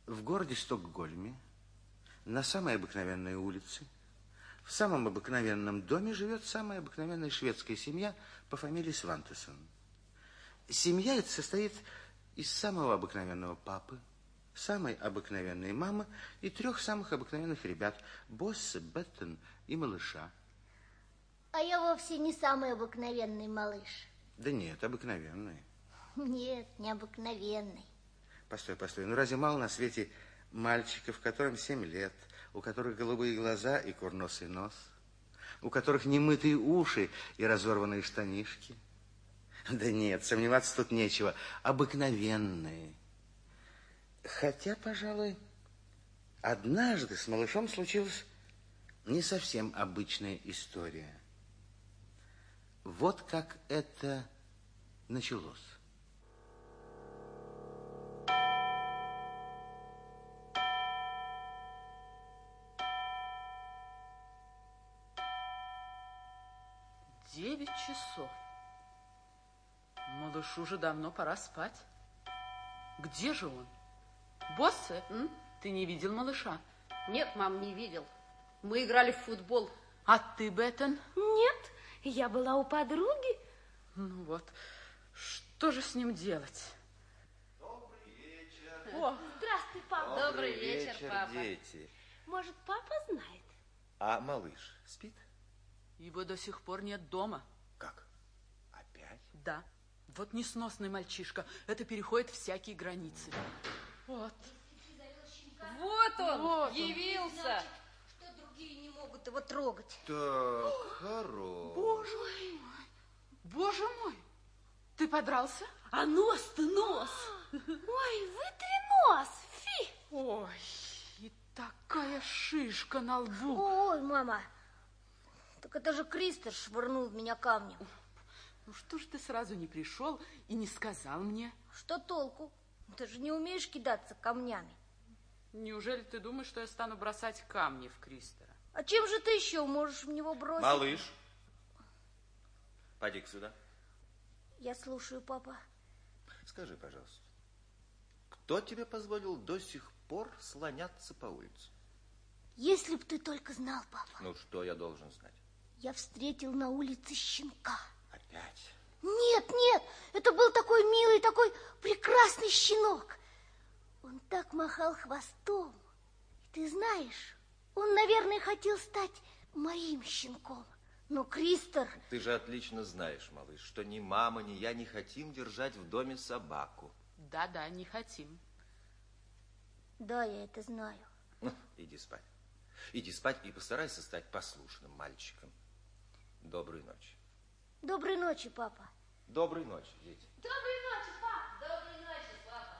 В городе Стокгольме, на самой обыкновенной улице, в самом обыкновенном доме живет самая обыкновенная шведская семья по фамилии Свантессон. Семья эта состоит из самого обыкновенного папы, самой обыкновенной мамы и 3 самых обыкновенных ребят – Боссе, Беттен и малыша. А я вовсе не самый обыкновенный малыш. Да нет, обыкновенный. Нет, необыкновенный. Постой, ну разве мало на свете мальчиков, которым 7 лет, у которых голубые глаза и курносый нос, у которых немытые уши и разорванные штанишки? Да нет, сомневаться тут нечего, обыкновенные. Хотя, пожалуй, однажды с малышом случилась не совсем обычная история. Вот как это началось. Девять часов. Малышу уже давно пора спать. Где же он? Боссе, ты не видел малыша? Нет, мам, не видел. Мы играли в футбол. А ты, Беттен? Нет, я была у подруги. Ну вот, что же с ним делать? Добрый вечер. О, Здравствуй, папа. Добрый вечер, папа. дети. Может, папа знает? А малыш спит? его до сих пор нет дома. Как? Опять? Да, вот несносный мальчишка. Это переходит всякие границы. Вот. Вот он, Вот он. явился. Что другие не могут его трогать. Так, хорош. Боже мой, ты подрался? А нос-то нос. Ой, вытри нос, фи. Ой, и такая шишка на лбу. Ой, мама, так это же Кристер швырнул в меня камнем. Ну что ж ты сразу не пришел и не сказал мне? Что толку? Ты же не умеешь кидаться камнями. Неужели ты думаешь, что я стану бросать камни в Кристера? А чем же ты еще можешь в него бросить? Малыш, поди-ка сюда. Я слушаю, папа. Скажи, пожалуйста, кто тебе позволил до сих пор слоняться по улице? Если б ты только знал, папа. Ну, что я должен знать? Я встретил на улице щенка. Опять? Нет, это был такой милый, такой прекрасный щенок. Он так махал хвостом. И ты знаешь, он, наверное, хотел стать моим щенком. Но Кристер... Ты же отлично знаешь, малыш, что ни мама, ни я не хотим держать в доме собаку. Да, не хотим. Да, я это знаю. Ну, иди спать. Иди спать и постарайся стать послушным мальчиком. Доброй ночи. Доброй ночи, папа. Доброй ночи, дети. Доброй ночи, папа. Доброй ночи, папа.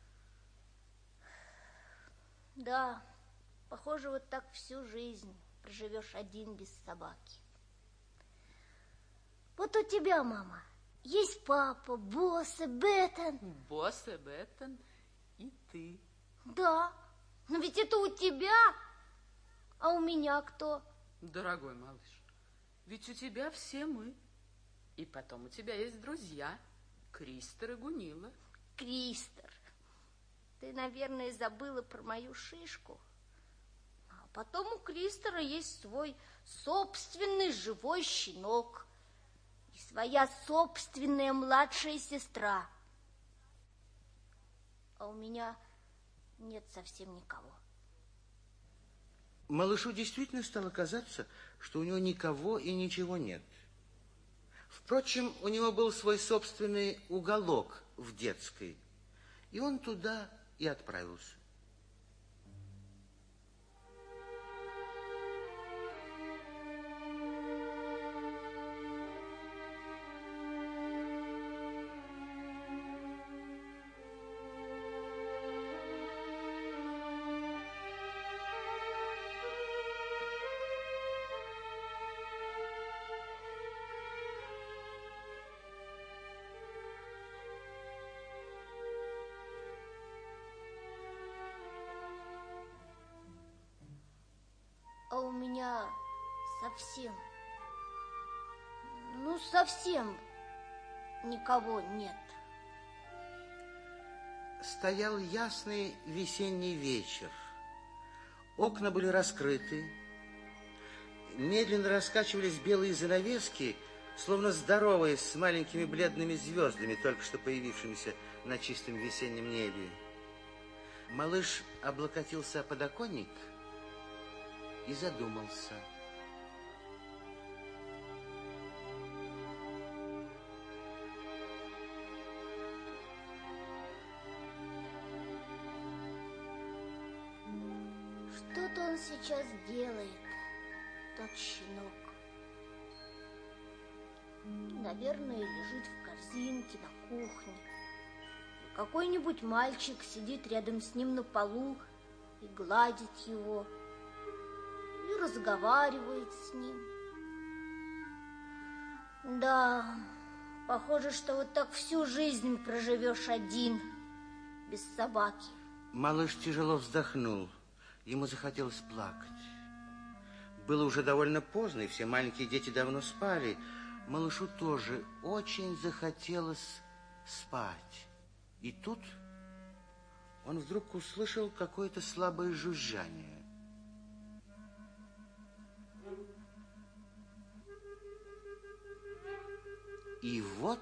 Да, похоже, вот так всю жизнь проживешь один без собаки. Вот у тебя, мама, есть папа, Боссе, Беттен. Боссе, Беттен и ты. Да, но ведь это у тебя, а у меня кто? Дорогой малыш, ведь у тебя все мы. И потом у тебя есть друзья, Кристер и Гунила. Кристер, ты, наверное, забыла про мою шишку. А потом у Кристера есть свой собственный живой щенок и своя собственная младшая сестра. А у меня нет совсем никого. Малышу действительно стало казаться, что у него никого и ничего нет. Впрочем, у него был свой собственный уголок в детской, и он туда и отправился. А у меня совсем никого нет. Стоял ясный весенний вечер. Окна были раскрыты. Медленно раскачивались белые занавески, словно здороваясь с маленькими бледными звездами, только что появившимися на чистом весеннем небе. Малыш облокотился о подоконник и задумался. Что-то он сейчас делает, тот щенок. Наверное, лежит в корзинке на кухне. И какой-нибудь мальчик сидит рядом с ним на полу и гладит его, и разговаривает с ним. Да, похоже, что вот так всю жизнь проживешь один, без собаки. Малыш тяжело вздохнул. Ему захотелось плакать. Было уже довольно поздно, и все маленькие дети давно спали. Малышу тоже очень захотелось спать. И тут он вдруг услышал какое-то слабое жужжание. И вот,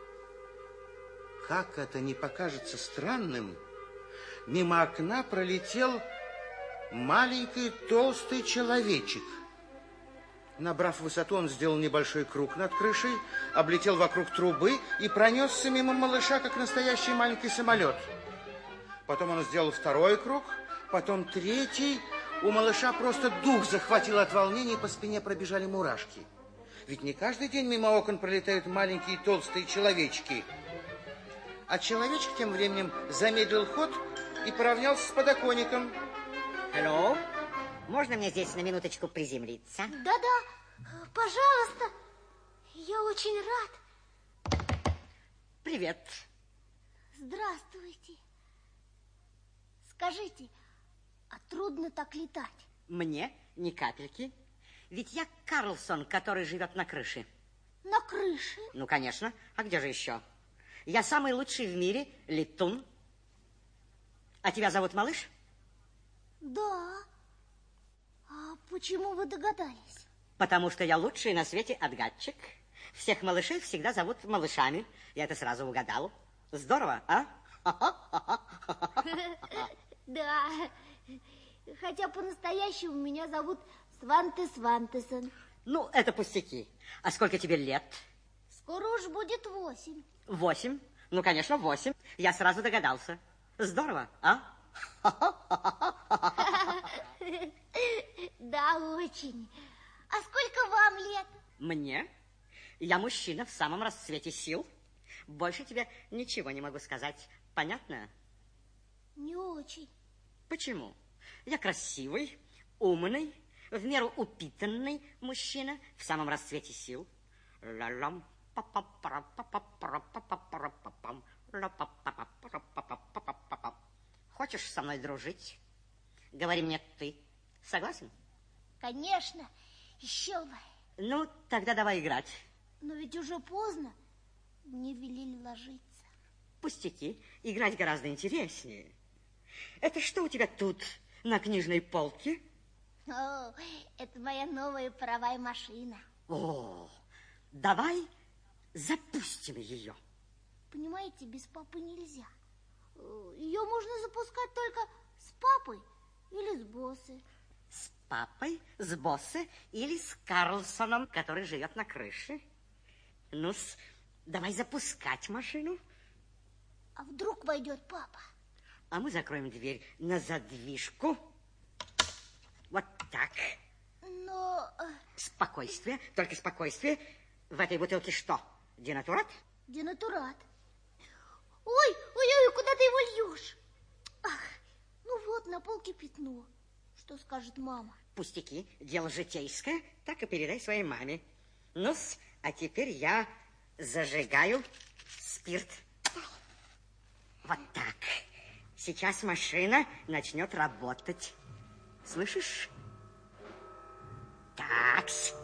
как это не покажется странным, мимо окна пролетел маленький толстый человечек. Набрав высоту, он сделал небольшой круг над крышей, облетел вокруг трубы и пронесся мимо малыша, как настоящий маленький самолет. Потом он сделал второй круг, потом третий. У малыша просто дух захватил от волнения, и по спине пробежали мурашки. Ведь не каждый день мимо окон пролетают маленькие толстые человечки. А человечек тем временем замедлил ход и поравнялся с подоконником. Алло, можно мне здесь на минуточку приземлиться? Да-да, пожалуйста, я очень рад. Привет. Здравствуйте. Скажите, а трудно так летать? Мне ни капельки. Ведь я Карлсон, который живет на крыше. На крыше? Ну, конечно. А где же еще? Я самый лучший в мире летун. А тебя зовут Малыш? Да. А почему вы догадались? Потому что я лучший на свете отгадчик. Всех малышей всегда зовут малышами. Я это сразу угадал. Здорово, а? Да. Хотя по-настоящему меня зовут Сванте Свантесон. Ну, это пустяки. А сколько тебе лет? Скоро уж будет 8. 8? Ну, конечно, 8. Я сразу догадался. Здорово, а? Да, очень. А сколько вам лет? Мне? Я мужчина в самом расцвете сил. Больше тебе ничего не могу сказать. Понятно? Не очень. Почему? Я красивый, умный, в меру упитанный мужчина в самом расцвете сил. Ла-лам, па-па-пара-па-па-пара-па-па-пара-па-пам, ла-па-па-па-пара-па-па-па-па-пам. Хочешь со мной дружить? Говори мне ты. Согласен? Конечно, еще бы. Ну, тогда давай играть. Но ведь уже поздно. Мне велели ложиться. Пустяки. Играть гораздо интереснее. Это что у тебя тут на книжной полке? О, это моя новая паровая машина. О, давай запустим ее. Понимаете, без папы нельзя. Ее можно запускать только с папой или с Боссе. С папой, с Боссе или с Карлсоном, который живет на крыше. Ну, давай запускать машину. А вдруг войдет папа? А мы закроем дверь на задвижку. Вот так. Но... Спокойствие, только спокойствие. В этой бутылке что? Денатурат? Денатурат. Ой, ой-ой, куда ты его льешь? Ах, ну вот, на полке пятно. Что скажет мама? Пустяки, дело житейское, так и передай своей маме. Ну-с, а теперь я зажигаю спирт. Вот так. Сейчас машина начнет работать. Слышишь? Такс.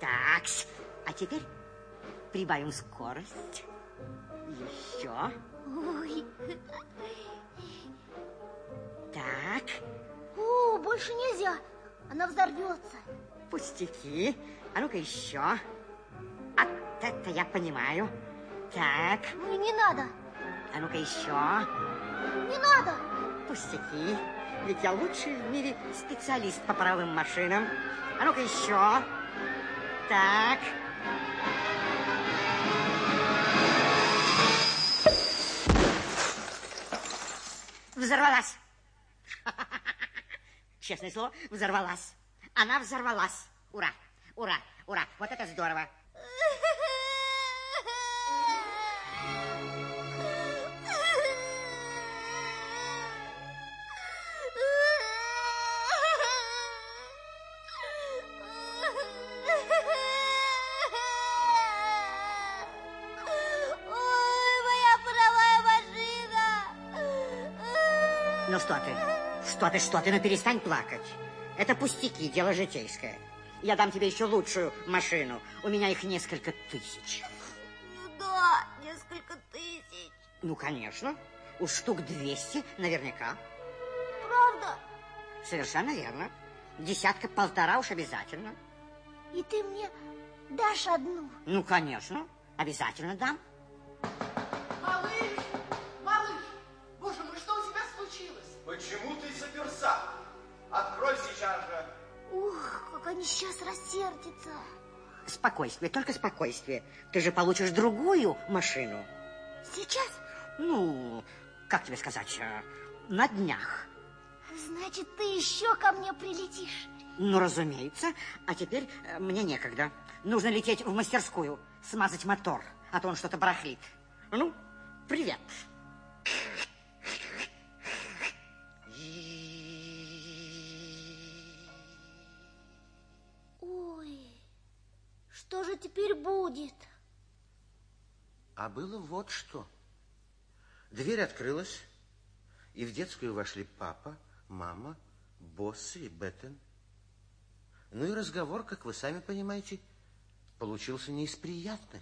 Такс. А теперь прибавим скорость. Еще. Ой. Так. О, больше нельзя. Она взорвется. Пустяки. А ну-ка еще. Вот это я понимаю. Так. Ну и не надо. А ну-ка еще. Не надо. Пустяки. Ведь я лучший в мире специалист по паровым машинам. А ну-ка еще. Так. Взорвалась. Честное слово, взорвалась. Она взорвалась. Ура, ура, ура. Вот это здорово. Ну что ты, ну перестань плакать. Это пустяки, дело житейское. Я дам тебе еще лучшую машину. У меня их несколько тысяч. Ну да, несколько тысяч. Ну, конечно. Уж штук 200 наверняка. Правда? Совершенно верно. Десятка-полтора уж обязательно. И ты мне дашь одну? Ну, конечно. Обязательно дам. Малыш, боже мой, что у тебя случилось? Почему ты заперся? Открой сейчас же. Ух, как они сейчас рассердятся. Спокойствие, только спокойствие. Ты же получишь другую машину. Сейчас? Ну, как тебе сказать, на днях. Значит, ты еще ко мне прилетишь? Ну, разумеется. А теперь мне некогда. Нужно лететь в мастерскую, смазать мотор, а то он что-то барахлит. Ну, привет. Ой, что же теперь будет? А было вот что. Дверь открылась, и в детскую вошли папа, мама, Босси и Беттен. Ну и разговор, как вы сами понимаете, получился не из приятных.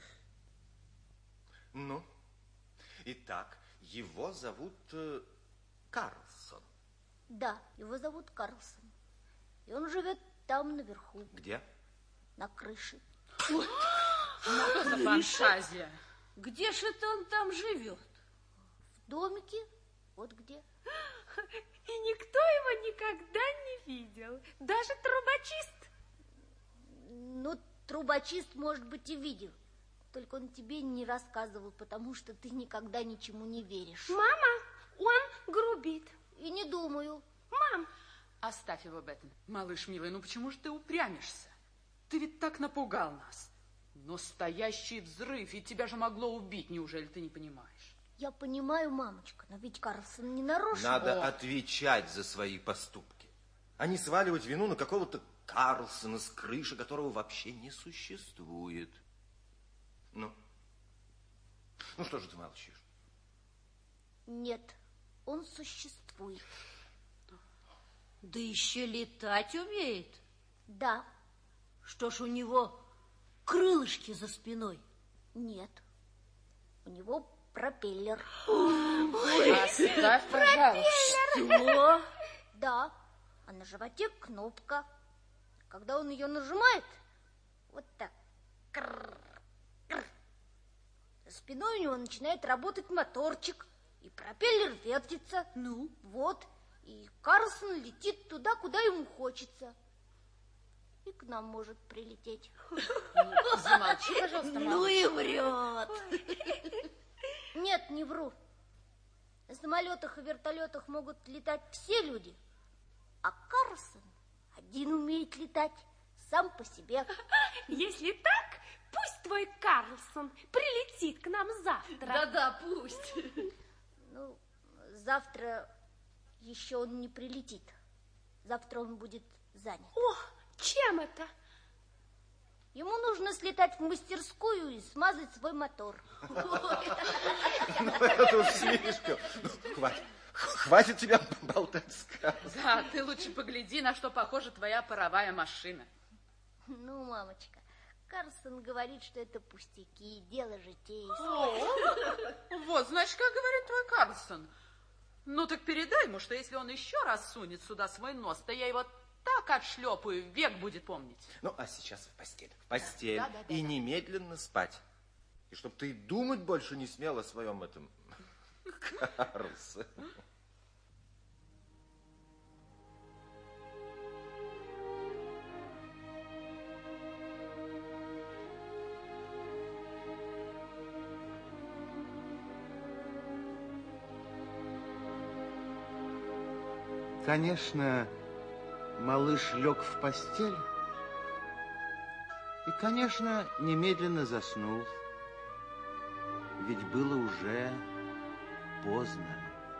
Ну, итак, его зовут Карлсон. Да, его зовут Карлсон. И он живет там наверху. Где? На крыше. Что за фантазия? Где же это он там живет? В домике. Вот где. И никто его никогда не видел. Даже трубочист. Ну, трубочист, может быть, и видел. Только он тебе не рассказывал, потому что ты никогда ничему не веришь. Мама, он грубит. И не думаю. Мам! Оставь его, Беттен. Малыш милый, ну почему же ты упрямишься? Ты ведь так напугал нас. Настоящий взрыв, и тебя же могло убить, неужели ты не понимаешь? Я понимаю, мамочка, но ведь Карлсон не нарочно. Надо отвечать за свои поступки, а не сваливать вину на какого-то Карлсона с крыши, которого вообще не существует. Ну что же ты молчишь? Нет, он существует. Да еще летать умеет. Да. Что ж у него крылышки за спиной? Нет. У него пропеллер. Оставь, пожалуйста. Что? Да. А на животе кнопка. Когда он ее нажимает, вот так. За спиной у него начинает работать моторчик. И пропеллер вертится. Ну? Вот. И Карлсон летит туда, куда ему хочется. И к нам может прилететь. Замолчи, пожалуйста, мама. Ну и врет. Нет, не вру. На самолетах и вертолетах могут летать все люди. А Карлсон один умеет летать сам по себе. Если так, пусть твой Карлсон прилетит к нам завтра. Да-да, пусть. Ну, завтра еще он не прилетит. Завтра он будет занят. О, чем это? Ему нужно слетать в мастерскую и смазать свой мотор. Это уж слишком. Хватит тебя болтать сказки. Да, ты лучше погляди, на что похожа твоя паровая машина. Ну, мамочка, Карлсон говорит, что это пустяки, дело житейское. Вот, значит, как говорит твой Карлсон. Ну, так передай ему, что если он еще раз сунет сюда свой нос, то я его так отшлепаю, век будет помнить. Ну, а сейчас в постель. В постель. И немедленно спать. И чтоб ты думать больше не смел о своем этом Карлсоне. Конечно, малыш лег в постель и, конечно, немедленно заснул, ведь было уже поздно.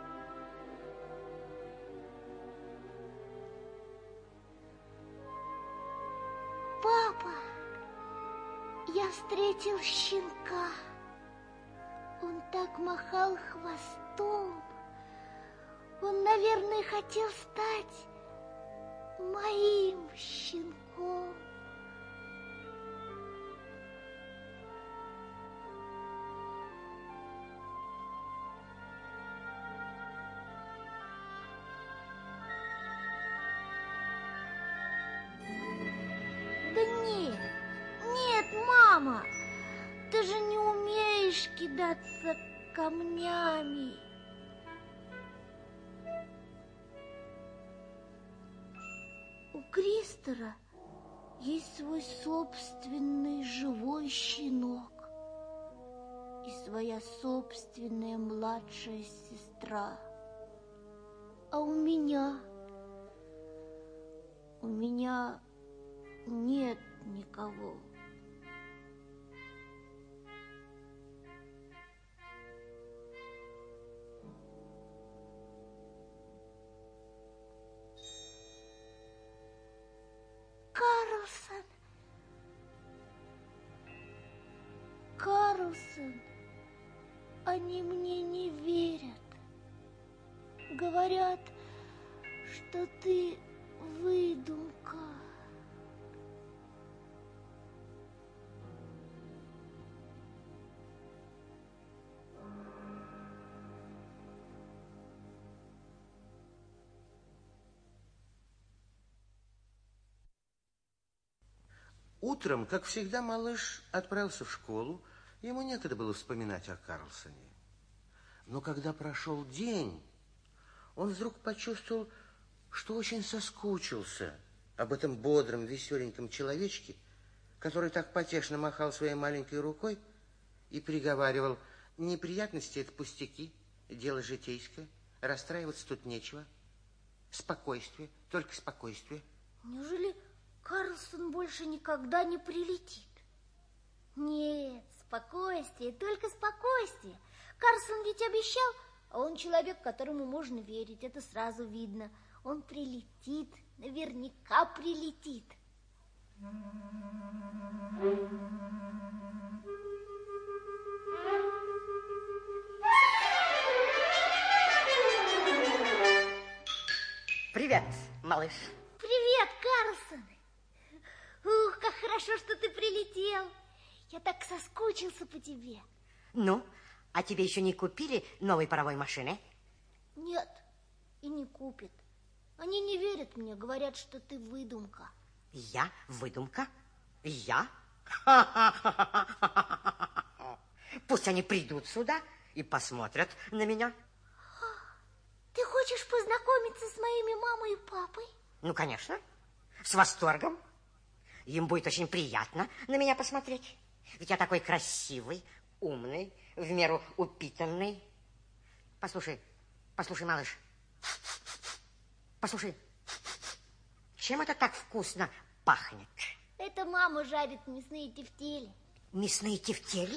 Папа, я встретил щенка. Он так махал хвостом. Он, наверное, хотел стать моим щенком. Да нет, нет, мама, ты же не умеешь кидаться камнями. У Кристера есть свой собственный живой щенок и своя собственная младшая сестра. А у меня нет никого. Карлсон, они мне не верят. Говорят, что ты выдумка. Утром, как всегда, малыш отправился в школу. Ему некогда было вспоминать о Карлсоне. Но когда прошел день, он вдруг почувствовал, что очень соскучился об этом бодром, веселеньком человечке, который так потешно махал своей маленькой рукой и приговаривал: неприятности — это пустяки, дело житейское, расстраиваться тут нечего. Спокойствие, только спокойствие. Неужели Карлсон больше никогда не прилетит? Нет, спокойствие, только спокойствие. Карлсон ведь обещал, а он человек, которому можно верить, это сразу видно. Он прилетит, наверняка прилетит. Привет, малыш. Привет, Карлсон. Ух, как хорошо, что ты прилетел. Я так соскучился по тебе. Ну, а тебе еще не купили новой паровой машины? Нет, и не купят. Они не верят мне, говорят, что ты выдумка. Я выдумка? Я? Пусть они придут сюда и посмотрят на меня. Ты хочешь познакомиться с моими мамой и папой? Ну, конечно, с восторгом. Им будет очень приятно на меня посмотреть. Ведь я такой красивый, умный, в меру упитанный. Послушай, малыш. Послушай, чем это так вкусно пахнет? Это мама жарит мясные тефтели. Мясные тефтели?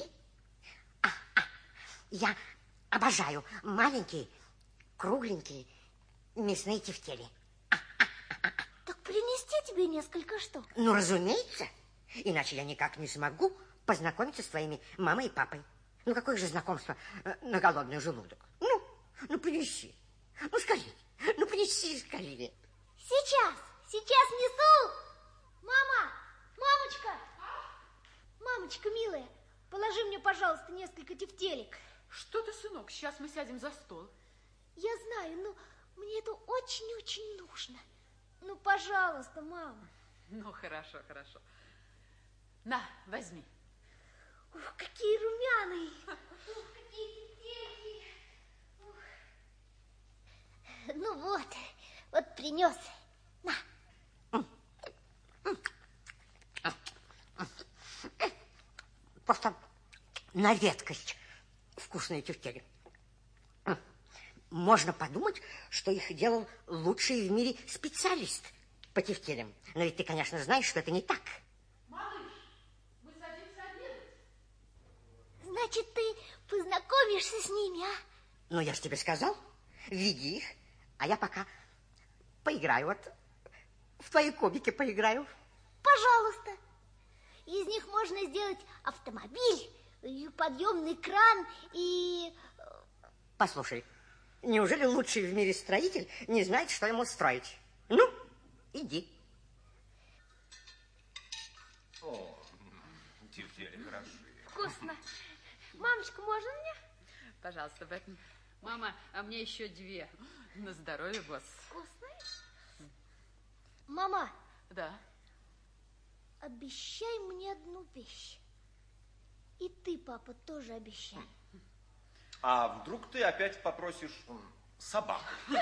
Я обожаю маленькие, кругленькие мясные тефтели. Так принести тебе несколько штук? Ну, разумеется. Иначе я никак не смогу познакомиться с твоими мамой и папой. Ну, какое же знакомство на голодный желудок? Ну, принеси. Ну, скорее. Ну, принеси скорее. Сейчас несу. Мама, мамочка, Мамочка милая, положи мне, пожалуйста, несколько тефтелек. Что ты, сынок, сейчас мы сядем за стол. Я знаю, но мне это очень-очень нужно. Ну, пожалуйста, мама. Ну, хорошо, хорошо. На, возьми. Ух, какие румяные. Ух, какие тефтельки. Ну вот принес. На. Просто на редкость вкусные тефтели. Можно подумать, что их делал лучший в мире специалист по тефтелям. Но ведь ты, конечно, знаешь, что это не так. Малыш, мы садимся обедать. Значит, ты познакомишься с ними, а? Ну, я же тебе сказал, веди их, а я пока поиграю, вот в твои кубики поиграю. Пожалуйста. Из них можно сделать автомобиль, и подъемный кран, и... Послушай, неужели лучший в мире строитель не знает, что ему строить? Ну, иди. О, тефтели хороши. Вкусно. Мамочка, можно мне? Пожалуйста, Беттон. Мама, а мне еще 2. На здоровье, босс. Вкусные? Мама, Да. обещай мне одну вещь. И ты, папа, тоже обещай. А вдруг ты опять попросишь собаку?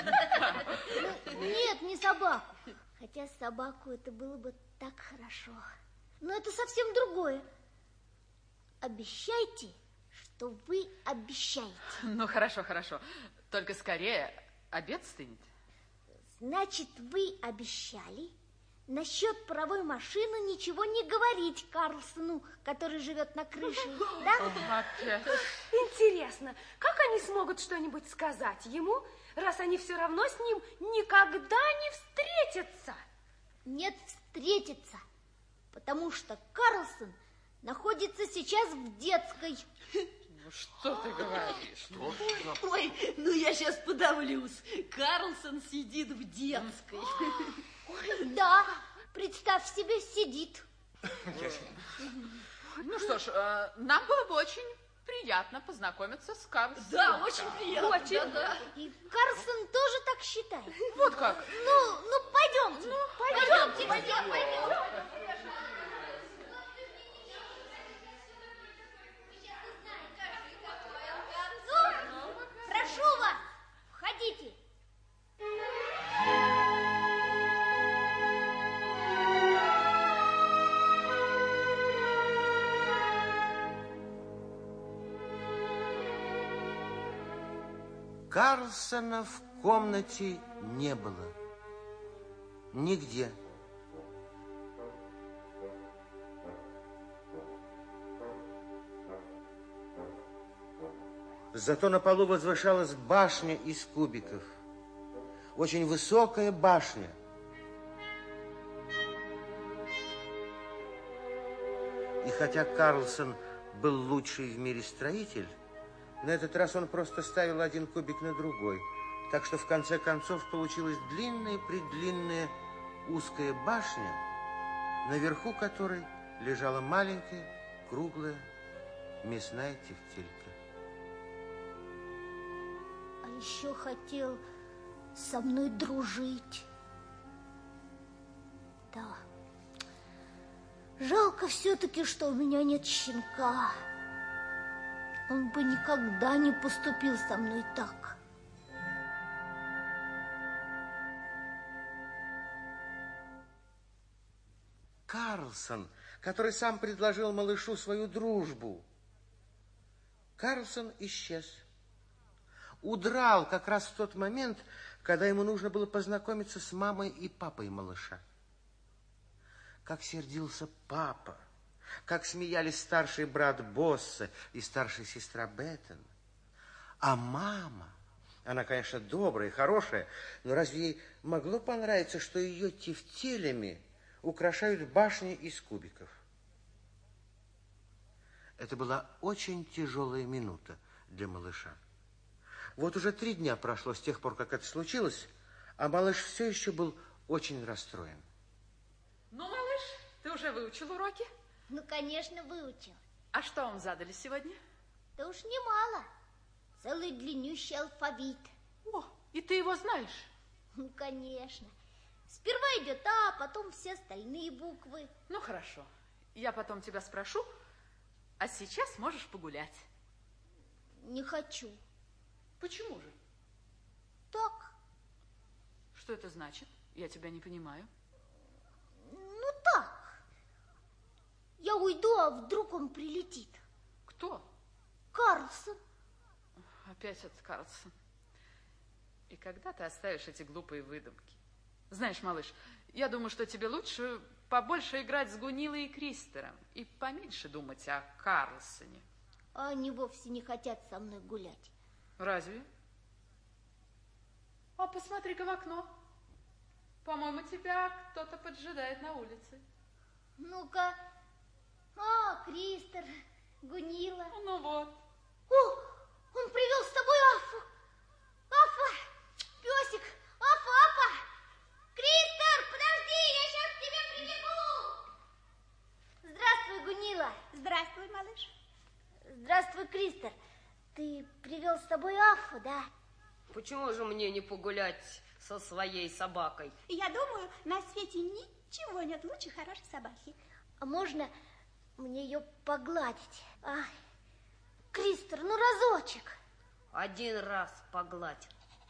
Нет, не собаку. Хотя собаку это было бы так хорошо. Но это совсем другое. Обещайте, что вы обещаете. Ну, хорошо, хорошо. Только скорее, обед стынет. Значит, вы обещали насчет паровой машины ничего не говорить Карлсону, который живет на крыше, да? Опять. Интересно, как они смогут что-нибудь сказать ему, раз они все равно с ним никогда не встретятся? Нет, встретиться, потому что Карлсон находится сейчас в детской. Ну, что ты говоришь? Ой, ну я сейчас подавлюсь. Карлсон сидит в детской. Да, представь себе, сидит. Ну что ж, нам было бы очень приятно познакомиться с Карлсоном. Да, очень приятно. Очень. Да. И Карлсон тоже так считает. Вот как. Ну, пойдемте. Пойдемте. Ну, прошу вас, входите. Карлсона в комнате не было. Нигде. Зато на полу возвышалась башня из кубиков. Очень высокая башня. И хотя Карлсон был лучший в мире строитель, на этот раз он просто ставил один кубик на другой. Так что в конце концов получилась длинная-предлинная узкая башня, наверху которой лежала маленькая, круглая, мясная тефтелька. А еще хотел со мной дружить. Да. Жалко все-таки, что у меня нет щенка. Он бы никогда не поступил со мной так. Карлсон, который сам предложил малышу свою дружбу. Карлсон исчез. Удрал как раз в тот момент, когда ему нужно было познакомиться с мамой и папой малыша. Как сердился папа, как смеялись старший брат Боссе и старшая сестра Беттон. А мама, она, конечно, добрая и хорошая, но разве ей могло понравиться, что ее тефтелями украшают башни из кубиков? Это была очень тяжелая минута для малыша. Вот уже 3 дня прошло с тех пор, как это случилось, а малыш все еще был очень расстроен. Ну, малыш, ты уже выучил уроки? Ну, конечно, выучил. А что вам задали сегодня? Да уж немало. Целый длиннющий алфавит. О, и ты его знаешь? Ну, конечно. Сперва идет А, потом все остальные буквы. Ну, хорошо. Я потом тебя спрошу, а сейчас можешь погулять. Не хочу. Почему же? Так. Что это значит? Я тебя не понимаю. Ну, так. Я уйду, а вдруг он прилетит. Кто? Карлсон. Опять этот Карлсон. И когда ты оставишь эти глупые выдумки? Знаешь, малыш, я думаю, что тебе лучше побольше играть с Гунилой и Кристером и поменьше думать о Карлсоне. А они вовсе не хотят со мной гулять. Разве? А посмотри-ка в окно. По-моему, тебя кто-то поджидает на улице. Ну-ка. А, Кристер, Гунила. Ну вот. О, он привел с собой Афу. Афа, песик, Афа. Кристер, подожди, я сейчас к тебе прибегу. Здравствуй, Гунила. Здравствуй, малыш. Здравствуй, Кристер. Ты привел с собой Афу, да? Почему же мне не погулять со своей собакой? Я думаю, на свете ничего нет лучше хорошей собаки. А можно мне ее погладить? Ай, Кристер, ну разочек. Один раз погладь.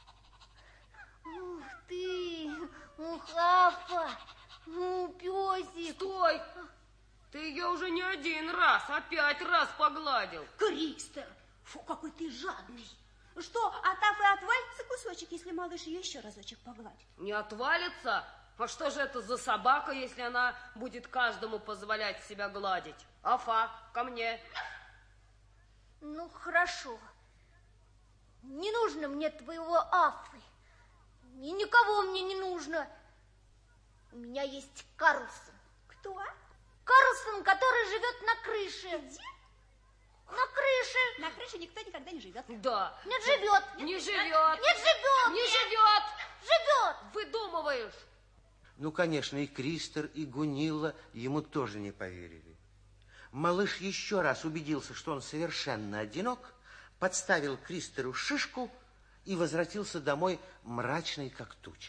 Ух ты, Афа, песик. Стой! Ты ее уже не один раз, а 5 раз погладил. Кристер, фу, какой ты жадный. Что, от Афы отвалится кусочек, если малыш ее еще разочек погладит? Не отвалится? А что же это за собака, если она будет каждому позволять себя гладить? Афа, ко мне. Ну, хорошо. Не нужно мне твоего Афы. И никого мне не нужно. У меня есть Карлсон. Кто? Карлсон, который живет на крыше. Где? На крыше. На крыше никто никогда не живет. Да. Нет, живет. Не живет. Нет, живет. Не живет. Живет. Выдумываешь. Ну, конечно, и Кристер, и Гунилла ему тоже не поверили. Малыш еще раз убедился, что он совершенно одинок, подставил Кристеру шишку и возвратился домой мрачный, как туча.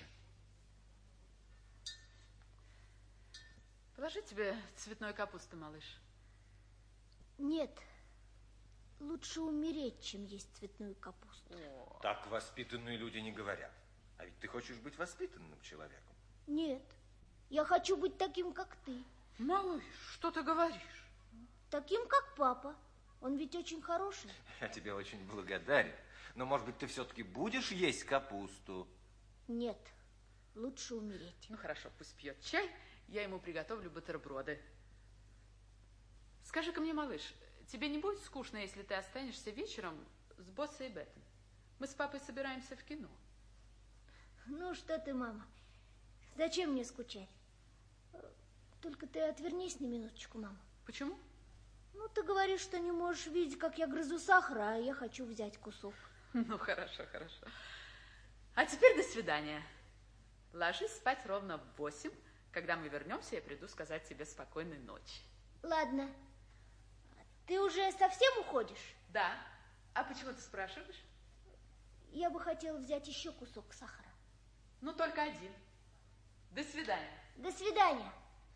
Положи тебе цветной капусты, малыш. Нет, лучше умереть, чем есть цветную капусту. Так воспитанные люди не говорят. А ведь ты хочешь быть воспитанным человеком. Нет, я хочу быть таким, как ты. Малыш, что ты говоришь? Таким, как папа. Он ведь очень хороший. Я тебе очень благодарен. Но, может быть, ты все-таки будешь есть капусту? Нет, лучше умереть. Ну, хорошо, пусть пьет чай, я ему приготовлю бутерброды. Скажи-ка мне, малыш, тебе не будет скучно, если ты останешься вечером с Боссой и Беттом? Мы с папой собираемся в кино. Ну, что ты, мама, зачем мне скучать? Только ты отвернись на минуточку, мама. Почему? Ну, ты говоришь, что не можешь видеть, как я грызу сахар, а я хочу взять кусок. Ну, хорошо, хорошо. А теперь до свидания. Ложись спать ровно в 8. Когда мы вернемся, я приду сказать тебе спокойной ночи. Ладно. Ты уже совсем уходишь? Да. А почему ты спрашиваешь? Я бы хотела взять еще кусок сахара. Ну, только один. До свидания. До свидания.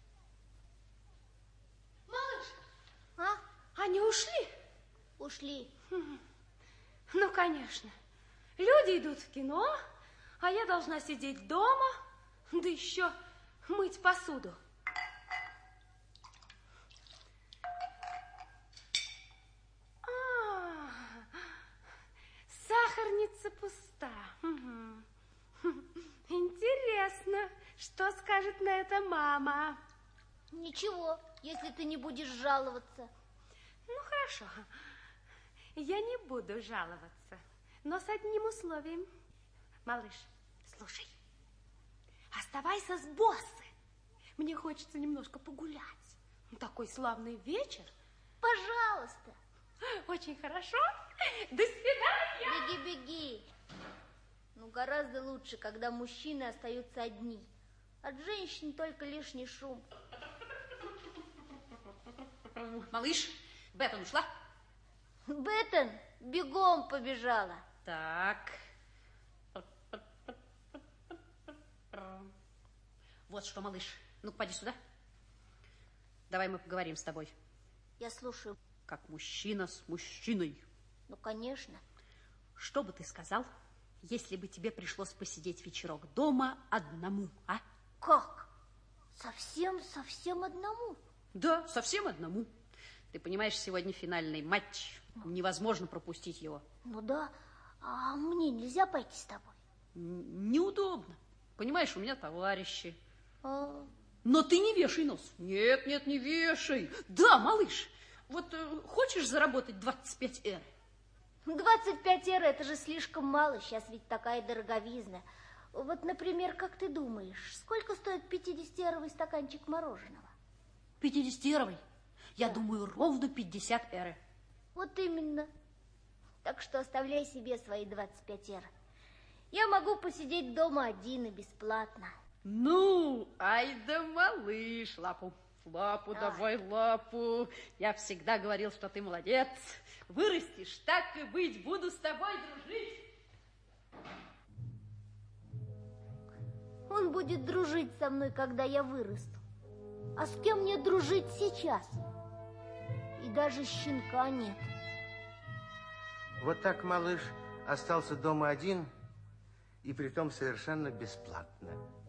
Малыш, А? они ушли? Ушли. Ну, конечно. Люди идут в кино, а я должна сидеть дома, да еще мыть посуду. Сахарница пуста. Интересно, что скажет на это мама? Ничего, если ты не будешь жаловаться. Ну, хорошо. Я не буду жаловаться, но с одним условием. Малыш, слушай, оставайся с Боссой. Мне хочется немножко погулять. Такой славный вечер. Пожалуйста. Очень хорошо. До свидания. Беги, беги. Ну, гораздо лучше, когда мужчины остаются одни. От женщин только лишний шум. Малыш, Беттон ушла? Беттон бегом побежала. Так. Вот что, малыш, ну-ка, поди сюда. Давай мы поговорим с тобой. Я слушаю. Как мужчина с мужчиной. Ну, конечно. Что бы ты сказал, если бы тебе пришлось посидеть вечерок дома одному, а? Как? Совсем одному? Да, совсем одному. Ты понимаешь, сегодня финальный матч. Невозможно пропустить его. Ну да, а мне нельзя пойти с тобой? Неудобно. Понимаешь, у меня товарищи. А... Но ты не вешай нос. Нет, не вешай. Да, малыш, вот хочешь заработать 25 эр? 25 эр, это же слишком мало. Сейчас ведь такая дороговизна. Вот, например, как ты думаешь, сколько стоит 50-эровый стаканчик мороженого? 50-эровый? Я думаю, ровно 50 эры. Вот именно. Так что оставляй себе свои 25 эр. Я могу посидеть дома один и бесплатно. Ну, ай да малыш, лапу. Лапу, давай лапу. Я всегда говорил, что ты молодец. Вырастешь, так и быть, буду с тобой дружить. Он будет дружить со мной, когда я вырасту. А с кем мне дружить сейчас? И даже щенка нет. Вот так малыш остался дома один, и притом совершенно бесплатно.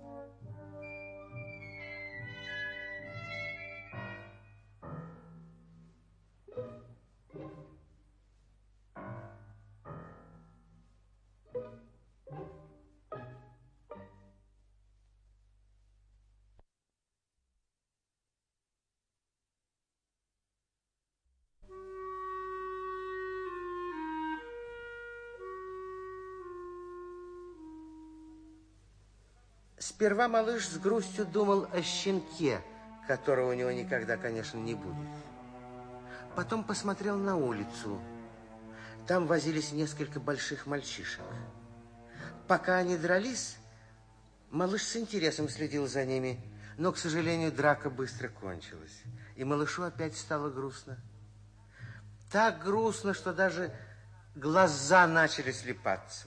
Сперва малыш с грустью думал о щенке, которого у него никогда, конечно, не будет. Потом посмотрел на улицу. Там возились несколько больших мальчишек. Пока они дрались, малыш с интересом следил за ними, но, к сожалению, драка быстро кончилась, и малышу опять стало грустно. Так грустно, что даже глаза начали слепаться.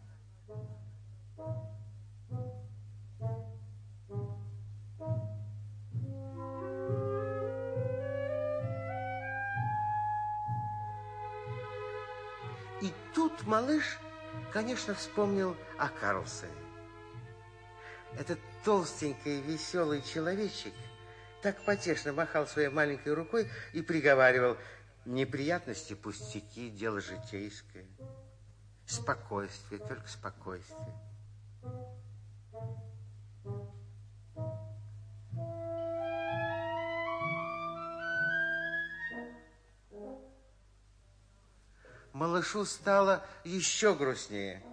И тут малыш, конечно, вспомнил о Карлсоне. Этот толстенький веселый человечек так потешно махал своей маленькой рукой и приговаривал: неприятности, пустяки, дело житейское. Спокойствие, только спокойствие. Малышу стало еще грустнее.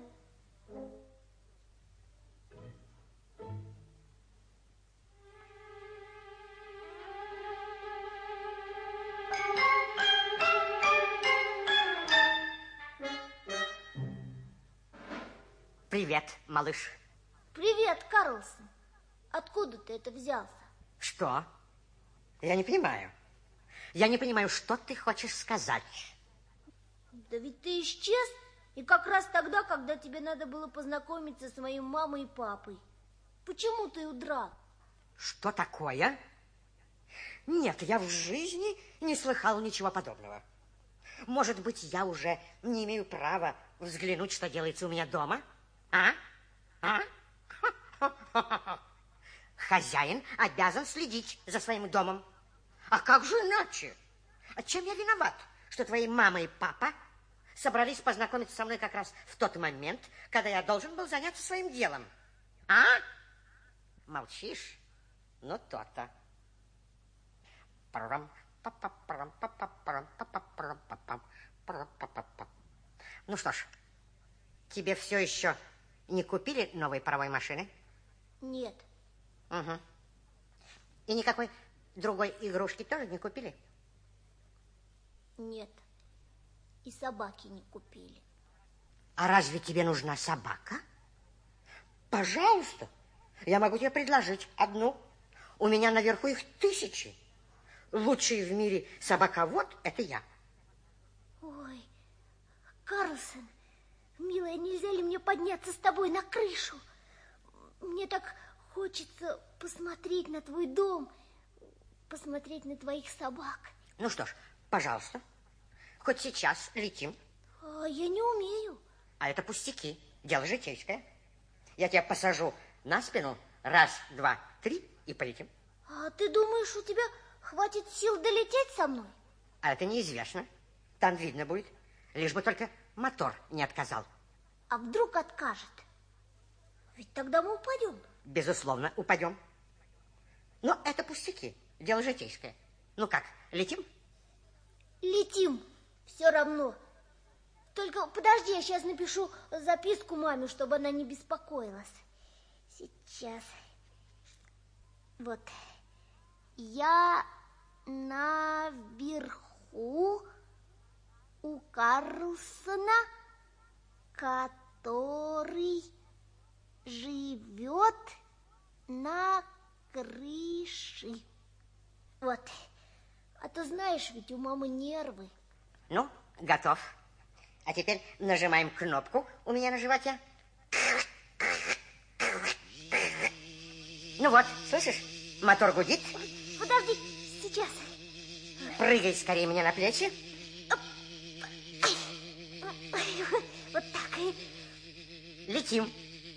Привет, малыш. Привет, Карлсон. Откуда ты это взялся? Что? Я не понимаю. Я не понимаю, что ты хочешь сказать. Да ведь ты исчез, и как раз тогда, когда тебе надо было познакомиться с моей мамой и папой. Почему ты удрал? Что такое? Нет, я в жизни не слыхал ничего подобного. Может быть, я уже не имею права взглянуть, что делается у меня дома? А? Хозяин обязан следить за своим домом. А как же иначе? А чем я виноват, что твои мама и папа собрались познакомиться со мной как раз в тот момент, когда я должен был заняться своим делом? А? Молчишь? Ну, то-то. Ну что ж, тебе все еще не купили новой паровой машины? Нет. Угу. И никакой другой игрушки тоже не купили? Нет. И собаки не купили. А разве тебе нужна собака? Пожалуйста, я могу тебе предложить одну. У меня наверху их 1000. лучший в мире собаковод – это я. Ой, Карлсон, милая, нельзя ли мне подняться с тобой на крышу? Мне так хочется посмотреть на твой дом, посмотреть на твоих собак. Ну что ж, пожалуйста, хоть сейчас летим. А я не умею. А это пустяки, дело житейское. Я тебя посажу на спину, раз, два, три, и полетим. А ты думаешь, у тебя хватит сил долететь со мной? А это неизвестно. Там видно будет, лишь бы только мотор не отказал. А вдруг откажет? Ведь тогда мы упадем. Безусловно, упадем. Но это пустяки, дело житейское. Ну как, летим? Летим, все равно. Только подожди, я сейчас напишу записку маме, чтобы она не беспокоилась. Сейчас. Вот. Я наверху у Карлсона, который живет на крыше. Вот. А ты знаешь, ведь у мамы нервы. Ну, готов. А теперь нажимаем кнопку у меня на животе. Ну вот, слышишь? Мотор гудит. Подожди, сейчас. Прыгай скорее мне на плечи. Вот так. Летим.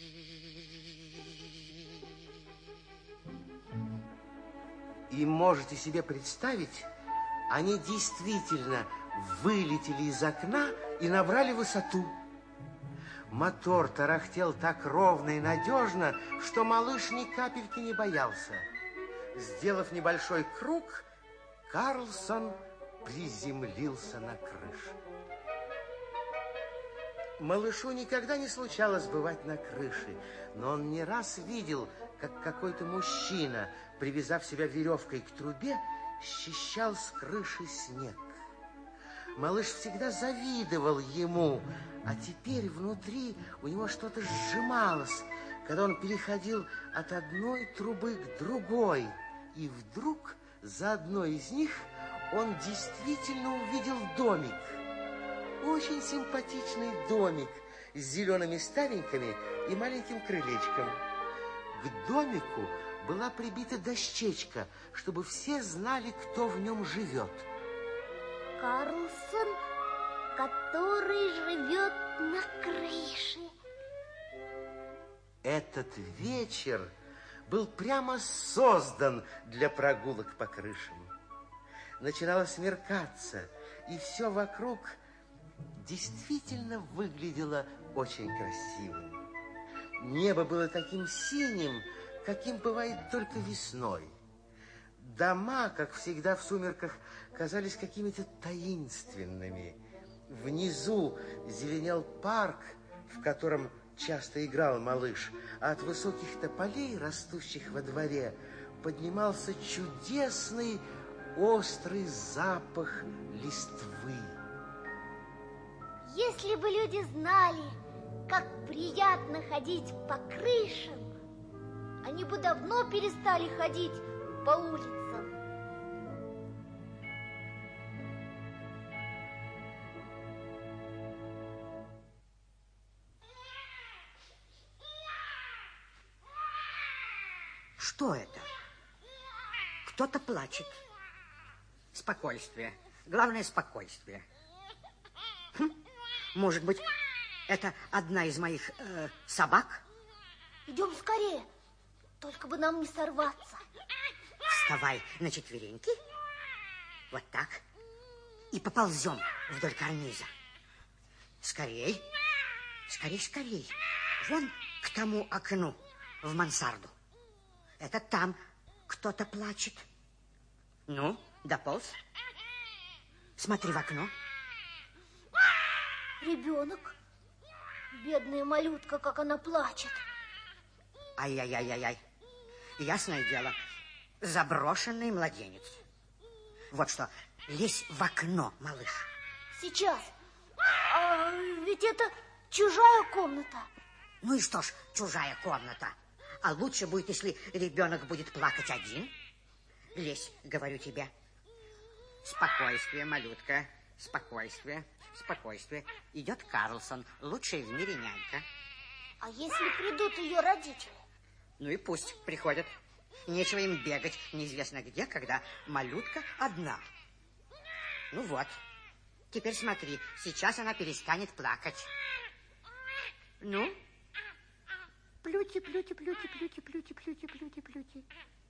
И можете себе представить, они действительно вылетели из окна и набрали высоту. Мотор тарахтел так ровно и надежно, что малыш ни капельки не боялся. Сделав небольшой круг, Карлсон приземлился на крыше. Малышу никогда не случалось бывать на крыше, но он не раз видел, как какой-то мужчина, привязав себя веревкой к трубе, счищал с крыши снег. Малыш всегда завидовал ему, а теперь внутри у него что-то сжималось, когда он переходил от одной трубы к другой. И вдруг за одной из них он действительно увидел домик. Очень симпатичный домик с зелеными ставеньками и маленьким крылечком. К домику была прибита дощечка, чтобы все знали, кто в нем живет. Карлсон, который живет на крыше. Этот вечер был прямо создан для прогулок по крышам. Начинало смеркаться, и все вокруг действительно выглядело очень красивым. Небо было таким синим, каким бывает только весной. Дома, как всегда в сумерках, казались какими-то таинственными. Внизу зеленел парк, в котором часто играл малыш, а от высоких тополей, растущих во дворе, поднимался чудесный острый запах листвы. Если бы люди знали, как приятно ходить по крышам, они бы давно перестали ходить по улицам. Что это? Кто-то плачет. Спокойствие. Главное, спокойствие. Может быть, это одна из моих собак? Идем скорее, только бы нам не сорваться. Вставай на четвереньки. Вот так. И поползем вдоль карниза. Скорей. Скорей, скорей. Вон к тому окну в мансарду. Это там кто-то плачет. Ну, дополз. Смотри в окно. Ребенок. Бедная малютка, как она плачет. Ай-яй-яй-яй-яй. Ясное дело, заброшенный младенец. Вот что, лезь в окно, малыш. Сейчас. А ведь это чужая комната. Ну и что ж, чужая комната. А лучше будет, если ребенок будет плакать один. Лезь, говорю тебе. Спокойствие, малютка. Спокойствие, спокойствие. Идет Карлсон, лучший в мире нянька. А если придут ее родители? Ну и пусть приходят. Нечего им бегать неизвестно где, когда малютка одна. Ну вот. Теперь смотри, сейчас она перестанет плакать. Ну? Плюти, плюти, плюти, плюти, плюти, плюти, плюти, плюти.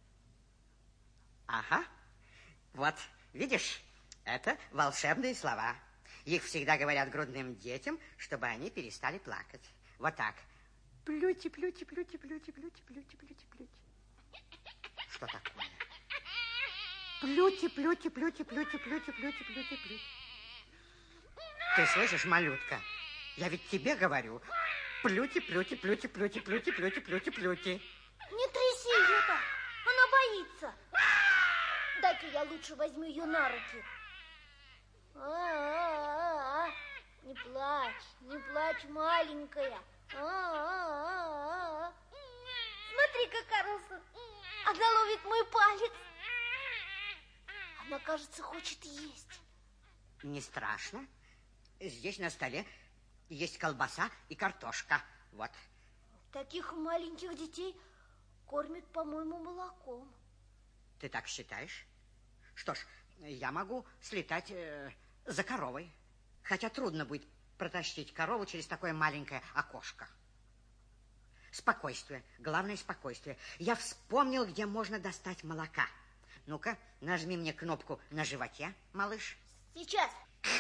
Ага. Вот, видишь, это волшебные слова. Их всегда говорят грудным детям, чтобы они перестали плакать. Вот так. Плюти, плюти, плюти, плюти, плюти, плюти, плюти, плюти. Что такое? Плюти, плюти, плюти, плюти, плюти, плюти, плюти, плюти. Ты слышишь, малютка? Я ведь тебе говорю. Плюти, плюти, плюти, плюти, плюти, плюти, плюти, плюти. Не тряси ее так. Она боится. Дай-ка я лучше возьму ее на руки. Не плачь, маленькая. Смотри-ка, Карлсон, она ловит мой палец. Она, кажется, хочет есть. Не страшно. Здесь на столе есть колбаса и картошка. Вот. Таких маленьких детей кормят, по-моему, молоком. Ты так считаешь? Что ж, я могу слетать за коровой. Хотя трудно будет протащить корову через такое маленькое окошко. Спокойствие. Главное спокойствие. Я вспомнил, где можно достать молока. Ну-ка, нажми мне кнопку на животе, малыш. Сейчас.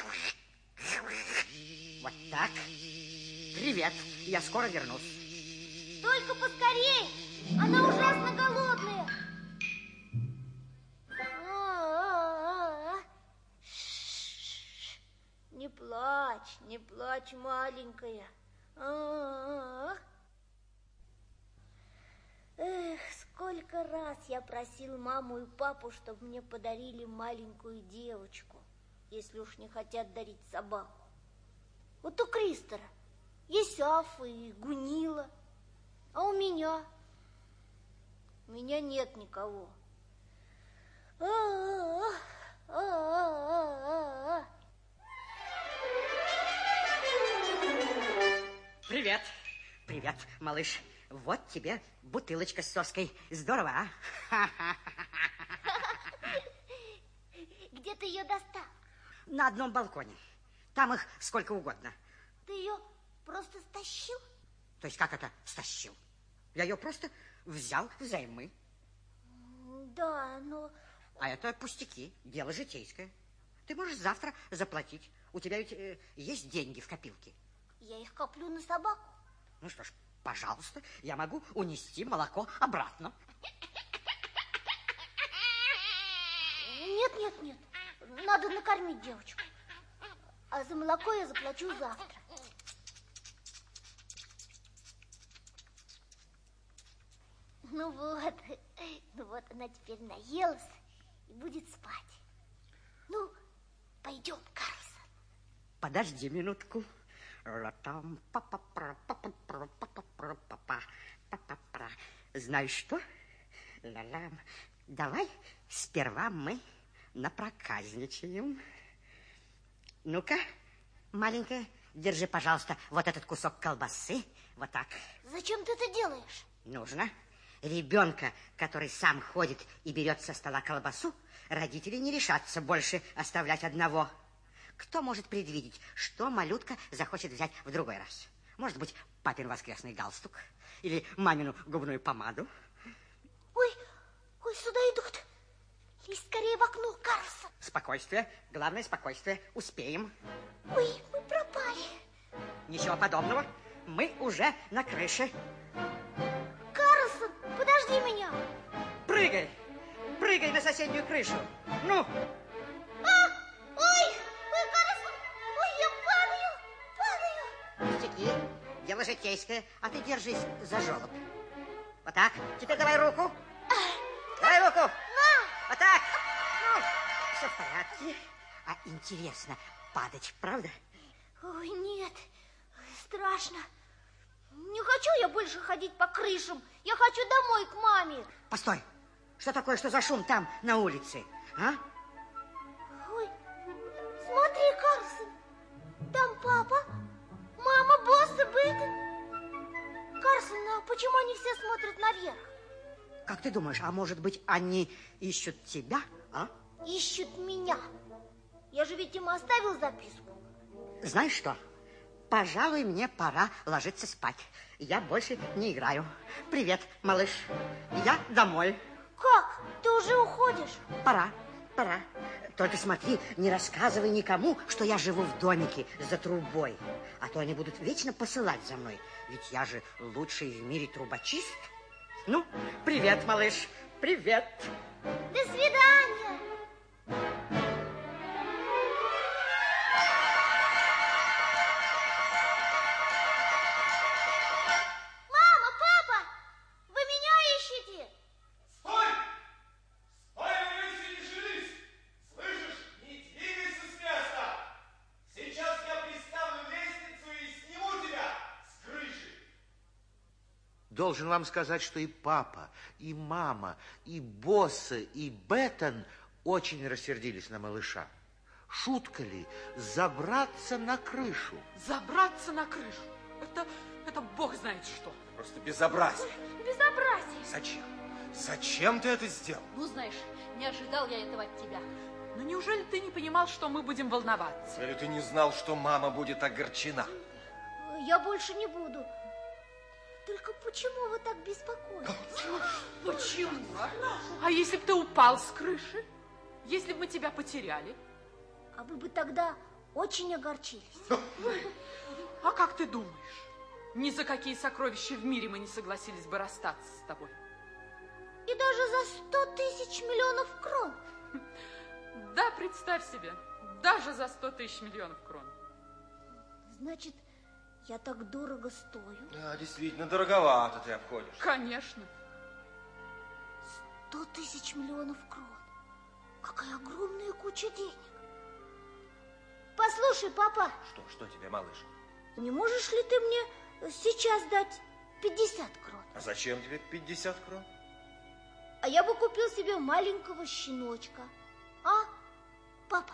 Вот так. Привет, я скоро вернусь. Только поскорей, она ужасно голодная. Не плачь, маленькая. Эх, сколько раз я просил маму и папу, чтобы мне подарили маленькую девочку, если уж не хотят дарить собаку. Вот у Кристера есть Афа и Гунила, а у меня нет никого. Привет, привет, малыш. Вот тебе бутылочка с соской. Здорово, а? Где ты ее достал? На одном балконе. Там их сколько угодно. Ты ее просто стащил? То есть как это стащил? Я ее просто взял взаймы. Да, но... А это пустяки, дело житейское. Ты можешь завтра заплатить. У тебя ведь есть деньги в копилке. Я их коплю на собаку. Ну что ж, пожалуйста, я могу унести молоко обратно. Нет. Надо накормить девочку. А за молоко я заплачу завтра. Ну вот она теперь наелась и будет спать. Ну, пойдем, Карлсон. Подожди минутку. Знаешь что? Давай сперва мы напроказничаем. Ну-ка, маленькая, держи, пожалуйста, вот этот кусок колбасы. Вот так. Зачем ты это делаешь? Нужно. Ребенка, который сам ходит и берет со стола колбасу, родители не решатся больше оставлять одного. Кто может предвидеть, что малютка захочет взять в другой раз? Может быть, папин воскресный галстук? Или мамину губную помаду? Ой, сюда идут. Лезь скорее в окно, Карлсон. Спокойствие. Главное, спокойствие. Успеем. Ой, мы пропали. Ничего подобного. Мы уже на крыше. Карлсон, подожди меня. Прыгай. Прыгай на соседнюю крышу. Ну. Дело житейское, а ты держись за желоб. Вот так. Теперь давай руку. Давай руку. Вот так. Ну, все в порядке. А интересно, падать, правда? Ой, нет, страшно. Не хочу я больше ходить по крышам. Я хочу домой к маме. Постой. Что такое, что за шум там на улице? А? Бейтон? Карлсон, а почему они все смотрят наверх? Как ты думаешь, а может быть, они ищут тебя, а? Ищут меня. Я же ведь им оставил записку. Знаешь что? Пожалуй, мне пора ложиться спать. Я больше не играю. Привет, малыш. Я домой. Как? Ты уже уходишь? Пора. Только смотри, не рассказывай никому, что я живу в домике за трубой. А то они будут вечно посылать за мной. Ведь я же лучший в мире трубочист. Ну, привет, малыш. Привет. До свидания. Мама, папа, вы меня ищете? Стой! Стой, не шевелись! Слышишь? Не двигайся с места! Сейчас я приставлю лестницу и сниму тебя с крыши! Должен вам сказать, что и папа, и мама, и боссы, и Беттон очень рассердились на малыша. Шутка ли забраться на крышу? Забраться на крышу? Это бог знает что. Просто безобразие. Безобразие. Зачем? Зачем ты это сделал? Ну, знаешь, не ожидал я этого от тебя. Ну, неужели ты не понимал, что мы будем волноваться? Или ты не знал, что мама будет огорчена? Я больше не буду. Только почему вы так беспокоитесь? Почему? А если бы ты упал с крыши? Если бы мы тебя потеряли? А вы бы тогда очень огорчились. А как ты думаешь, ни за какие сокровища в мире мы не согласились бы расстаться с тобой? И даже за 100 тысяч миллионов крон? Да, представь себе, даже за 100 тысяч миллионов крон. Значит, я так дорого стою? Да, действительно, дороговато ты обходишь. Конечно. 100 тысяч миллионов крон. Какая огромная куча денег. Послушай, папа. Что тебе, малыш? Не можешь ли ты мне сейчас дать 50 крон? А зачем тебе 50 крон? А я бы купил себе маленького щеночка. А, папа?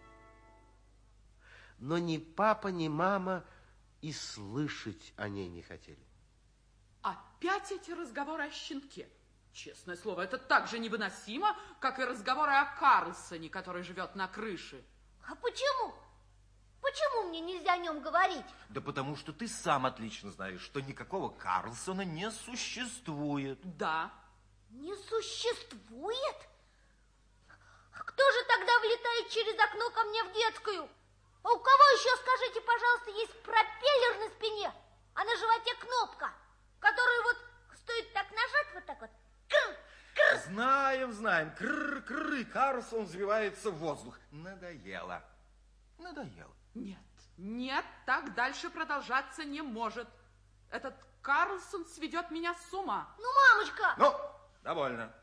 Но ни папа, ни мама и слышать о ней не хотели. Опять эти разговоры о щенке. Честное слово, это так же невыносимо, как и разговоры о Карлсоне, который живет на крыше. А почему? Почему мне нельзя о нем говорить? Да потому что ты сам отлично знаешь, что никакого Карлсона не существует. Да. Не существует? Кто же тогда влетает через окно ко мне в детскую? А у кого еще, скажите, пожалуйста, есть пропеллер на спине, а на животе кнопка, которую вот стоит так нажать, вот так вот. Знаем. Крррр, и Карлсон взвивается в воздух. Надоело. Нет, так дальше продолжаться не может. Этот Карлсон сведет меня с ума. Ну, мамочка! Ну, довольно.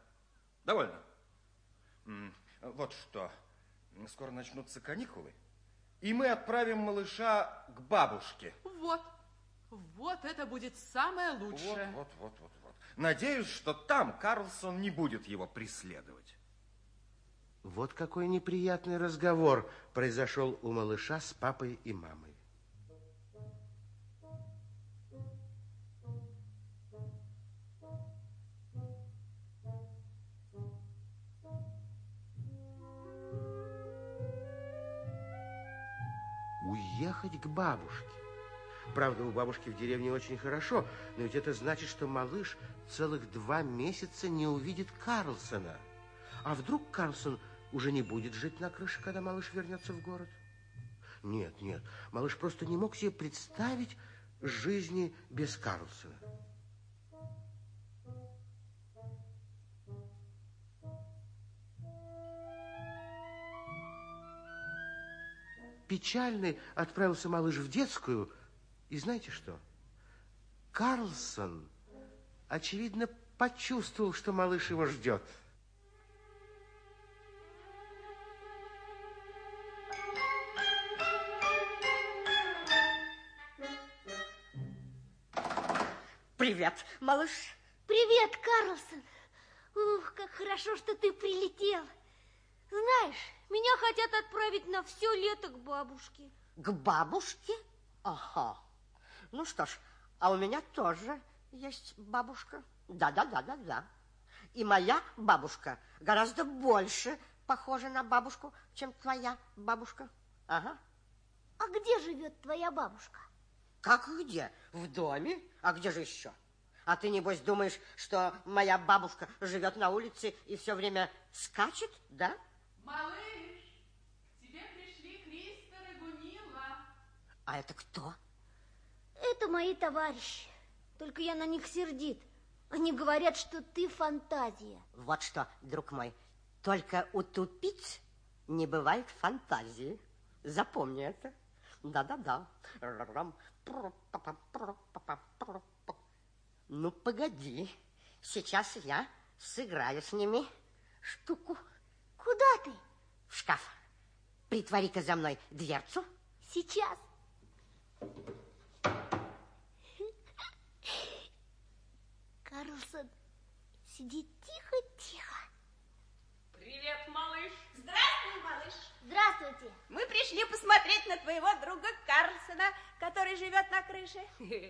Вот что, скоро начнутся каникулы, и мы отправим малыша к бабушке. Вот это будет самое лучшее. Вот. Надеюсь, что там Карлсон не будет его преследовать. Вот какой неприятный разговор произошел у малыша с папой и мамой. Уехать к бабушке. Правда, у бабушки в деревне очень хорошо, но ведь это значит, что малыш целых 2 месяца не увидит Карлсона. А вдруг Карлсон уже не будет жить на крыше, когда малыш вернется в город? Нет, малыш просто не мог себе представить жизни без Карлсона. Печальный отправился малыш в детскую, и знаете что? Карлсон, очевидно, почувствовал, что малыш его ждет. Привет, малыш. Привет, Карлсон. Ух, как хорошо, что ты прилетел. Знаешь, меня хотят отправить на все лето к бабушке. К бабушке? Ага. Ну что ж, а у меня тоже есть бабушка. Да. И моя бабушка гораздо больше похожа на бабушку, чем твоя бабушка. Ага. А где живет твоя бабушка? Как где? В доме? А где же еще? А ты, небось, думаешь, что моя бабушка живет на улице и все время скачет, да? Малыш, к тебе пришли Кристер и Гунила. А это кто? Это мои товарищи. Только я на них сердит. Они говорят, что ты фантазия. Вот что, друг мой, только у тупиц не бывает фантазии. Запомни это. Да. Ну, погоди. Сейчас я сыграю с ними штуку. Куда ты? В шкаф. Притвори-ка за мной дверцу. Сейчас. Карлсон сидит тихо-тихо. Привет, малыш. Здравствуй, малыш. Здравствуйте. Мы пришли посмотреть на твоего друга Карлсона, который живет на крыше.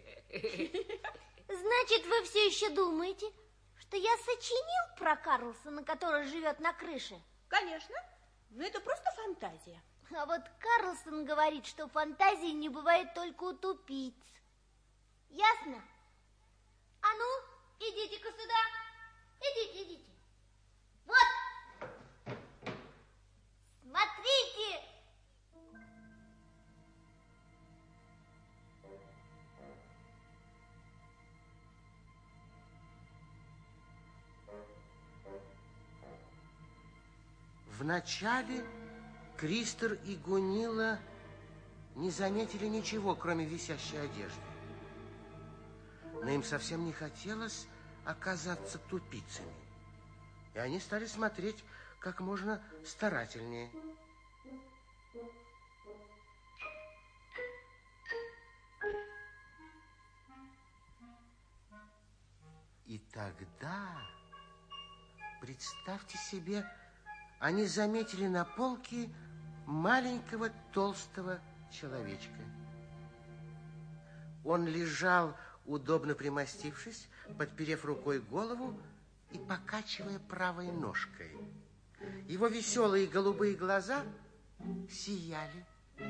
Значит, вы все еще думаете, что я сочинил про Карлсона, который живет на крыше? Конечно, но это просто фантазия. А вот Карлсон говорит, что фантазии не бывает только у тупиц. Ясно? А ну, идите-ка сюда. Идите. Вот. Смотрите. Вначале Кристер и Гунила не заметили ничего, кроме висящей одежды. Но им совсем не хотелось оказаться тупицами. И они стали смотреть как можно старательнее. И тогда, представьте себе, они заметили на полке маленького толстого человечка. Он лежал, удобно примостившись, подперев рукой голову и покачивая правой ножкой. Его веселые голубые глаза сияли.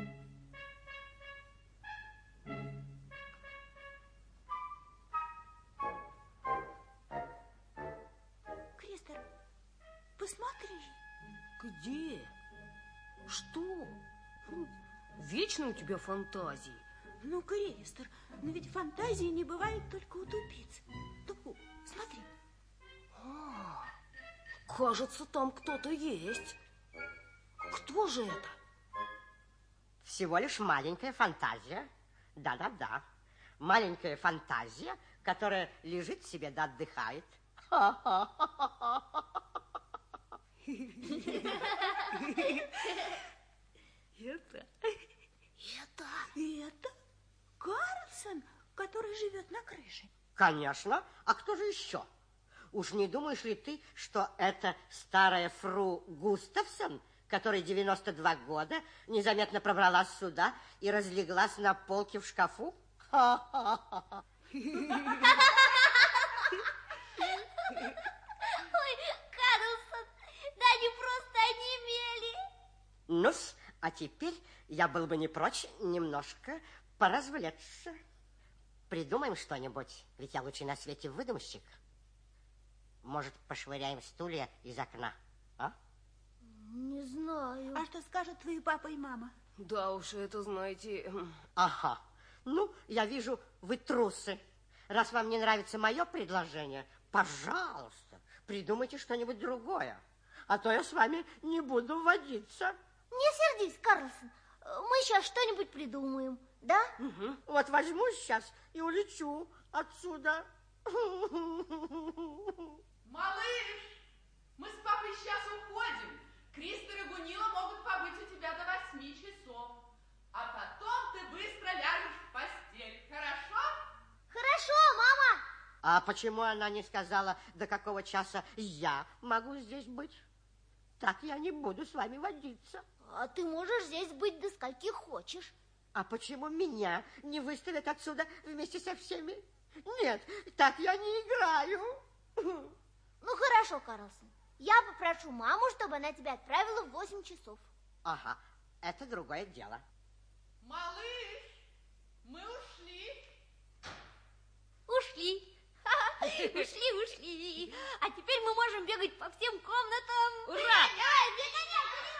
Кристер, посмотри. Где? Что? Вечно у тебя фантазии. Ну, Кристер, но ведь фантазии не бывает только у тупиц. Тупу, смотри. Кажется, там кто-то есть. Кто же это? Всего лишь маленькая фантазия. Да. Маленькая фантазия, которая лежит себе да отдыхает. Это Карлсон, который живет на крыше. Конечно. А кто же еще? Уж не думаешь ли ты, что это старая фру Густавсон, которой 92 года, незаметно пробралась сюда и разлеглась на полке в шкафу? Ой, Карлсон, да они просто онемели. Ну-с, а теперь я был бы не прочь немножко поразвлечься. Придумаем что-нибудь, ведь я лучший на свете выдумщик. Может, пошвыряем стулья из окна, а? Не знаю. А что скажут твои папа и мама? Да уж, это, знаете... Ага. Ну, я вижу, вы трусы. Раз вам не нравится мое предложение, пожалуйста, придумайте что-нибудь другое. А то я с вами не буду водиться. Не сердись, Карлсон. Мы сейчас что-нибудь придумаем, да? Угу. Вот возьму сейчас и улечу отсюда. Малыш, мы с папой сейчас уходим. Кристер и Гунила могут побыть у тебя до 8 часов. А потом ты быстро ляжешь в постель. Хорошо? Хорошо, мама. А почему она не сказала, до какого часа я могу здесь быть? Так я не буду с вами водиться. А ты можешь здесь быть до скольки хочешь. А почему меня не выставят отсюда вместе со всеми? Нет, так я не играю. Ну, хорошо, Карлсон. Я попрошу маму, чтобы она тебя отправила в 8 часов. Ага, это другое дело. Малыш, мы ушли. Ушли. Ушли. А теперь мы можем бегать по всем комнатам. Ура! Давай, бегай!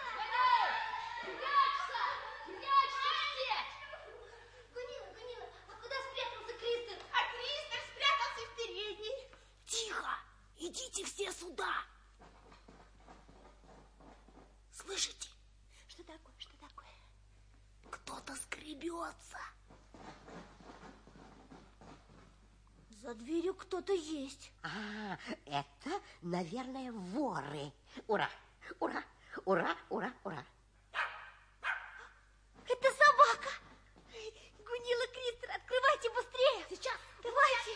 Прячься все! Гунила, а куда спрятался Кристер? А Кристер спрятался в передней. Тихо! Идите все сюда! Слышите? Что такое? Кто-то скребется. За дверью кто-то есть. А, это, наверное, воры. Ура! Ура! Ура! Ура! Ура! Это собака. Гунила, Кристер, открывайте быстрее. Сейчас. Давайте.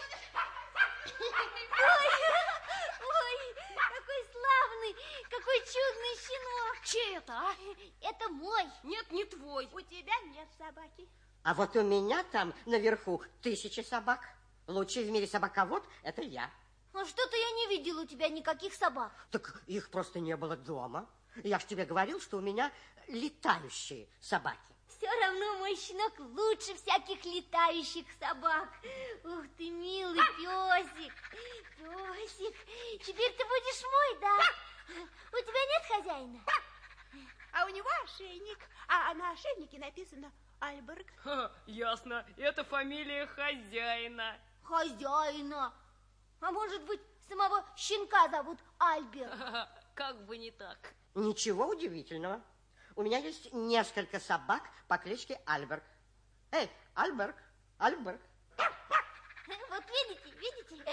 Ой, какой славный, какой чудный щенок. Чей это, а? Это мой. Нет, не твой. У тебя нет собаки. А вот у меня там наверху 1000 собак. Лучший в мире собаковод – это я. А что-то я не видела у тебя никаких собак. Так их просто не было дома. Я ж тебе говорил, что у меня летающие собаки. Все равно мой щенок лучше всяких летающих собак. Ух ты, милый песик. Песик, теперь ты будешь мой, да? У тебя нет хозяина? А у него ошейник. А на ошейнике написано Альберг. Ясно, это фамилия хозяина. Хозяина. А может быть, самого щенка зовут Альберт? Как бы не так. Ничего удивительного. У меня есть несколько собак по кличке Альберг. Эй, Альберг, Альберг. Вот видите?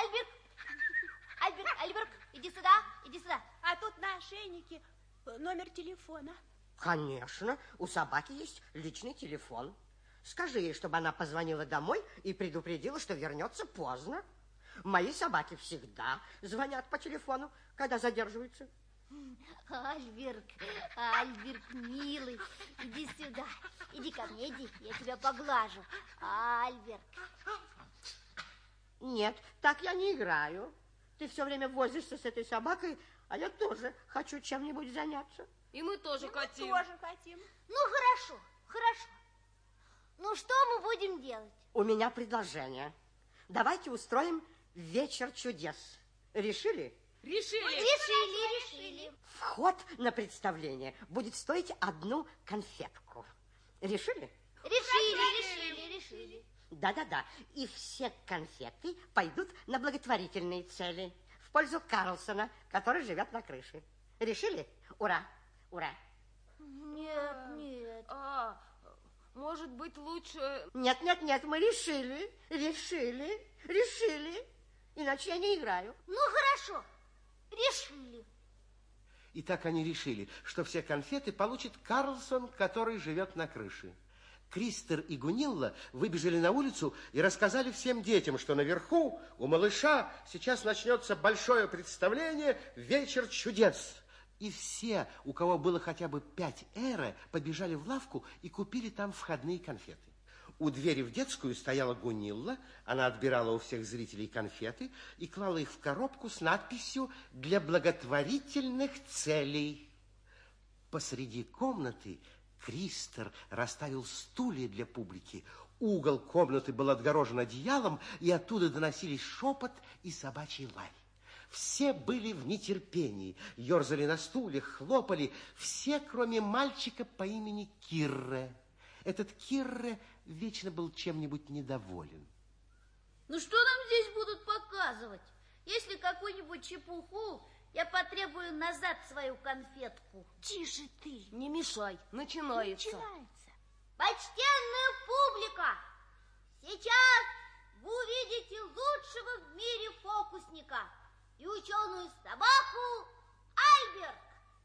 Альберг, иди сюда. А тут на ошейнике номер телефона. Конечно, у собаки есть личный телефон. Скажи ей, чтобы она позвонила домой и предупредила, что вернется поздно. Мои собаки всегда звонят по телефону, когда задерживаются. Альберг, милый, иди сюда. Иди ко мне, иди, я тебя поглажу. Альберг. Нет, так я не играю. Ты все время возишься с этой собакой, а я тоже хочу чем-нибудь заняться. И мы тоже хотим. Мы тоже хотим. Ну, хорошо. Ну, что мы будем делать? У меня предложение. Давайте устроим вечер чудес. Решили? Решили. Вход на представление будет стоить 1 конфетку. Решили? Решили. Да. И все конфеты пойдут на благотворительные цели. В пользу Карлсона, который живет на крыше. Решили? Ура! Нет. А, может быть, лучше... Нет, мы решили. Иначе я не играю. Ну, хорошо. Решили. И так они решили, что все конфеты получит Карлсон, который живет на крыше. Кристер и Гунилла выбежали на улицу и рассказали всем детям, что наверху у малыша сейчас начнется большое представление «Вечер чудес». И все, у кого было хотя бы 5 эре, побежали в лавку и купили там входные конфеты. У двери в детскую стояла Гунилла, она отбирала у всех зрителей конфеты и клала их в коробку с надписью «Для благотворительных целей». Посреди комнаты Кристер расставил стулья для публики. Угол комнаты был отгорожен одеялом, и оттуда доносились шепот и собачий лай. Все были в нетерпении, ерзали на стульях, хлопали, все, кроме мальчика по имени Кирре. Этот Кирре вечно был чем-нибудь недоволен. Ну, что нам здесь будут показывать? Если какую-нибудь чепуху, я потребую назад свою конфетку. Тише ты. Не мешай, начинается. Почтенная публика, сейчас вы увидите лучшего в мире фокусника и ученую собаку Альберт.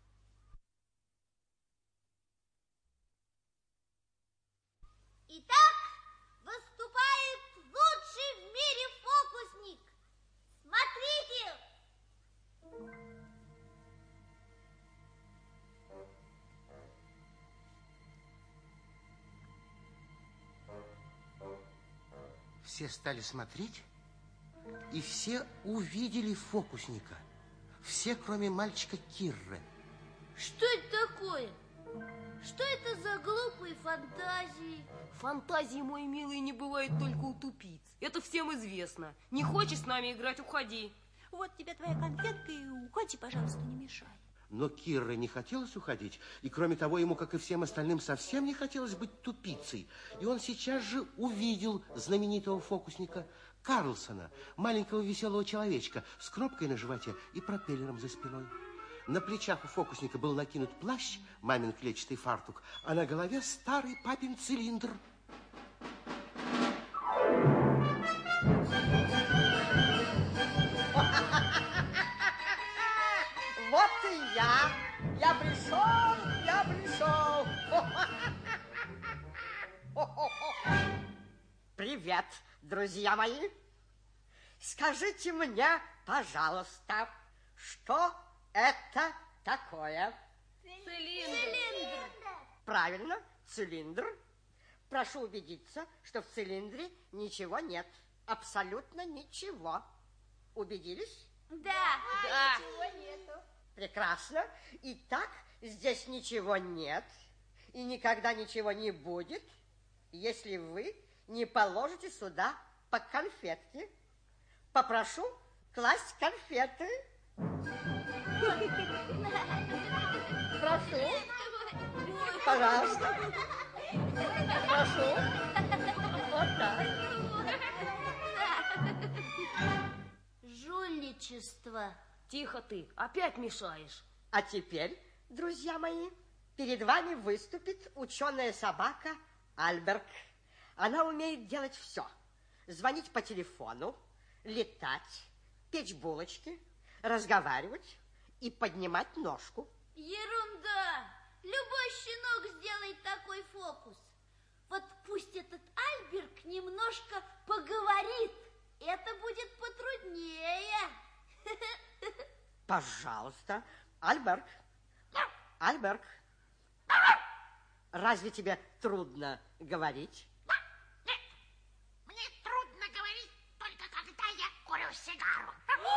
Итак, выступает лучший в мире фокусник. Смотрите! Все стали смотреть, и все увидели фокусника. Все, кроме мальчика Кирры. Что это такое? Что это за глупые фантазии? Фантазии, мой милый, не бывает только у тупиц. Это всем известно. Не хочешь с нами играть, уходи. Вот тебе твоя конфетка, и уходи, пожалуйста, не мешай. Но Кирре не хотелось уходить, и кроме того, ему, как и всем остальным, совсем не хотелось быть тупицей. И он сейчас же увидел знаменитого фокусника Карлсона, маленького веселого человечка с кнопкой на животе и пропеллером за спиной. На плечах у фокусника был накинут плащ, мамин клетчатый фартук, а на голове старый папин цилиндр. Вот и я. Я пришел. Привет, друзья мои. Скажите мне, пожалуйста, что это такое? Цилиндр. Правильно, цилиндр. Прошу убедиться, что в цилиндре ничего нет. Абсолютно ничего. Убедились? Да. Ничего нету. Прекрасно. Итак, здесь ничего нет и никогда ничего не будет, если вы не положите сюда по конфетке. Попрошу класть конфеты. Прошу. Пожалуйста. Прошу. Вот так. Жульничество. Тихо ты, опять мешаешь. А теперь, друзья мои, перед вами выступит ученая собака Альберг. Она умеет делать все. Звонить по телефону, летать, печь булочки, разговаривать и поднимать ножку. Ерунда! Любой щенок сделает такой фокус. Вот пусть этот Альберг немножко поговорит. Это будет потруднее. Пожалуйста, Альберг. Альберг. Разве тебе трудно говорить? Нет, мне трудно говорить только когда я курю сигару.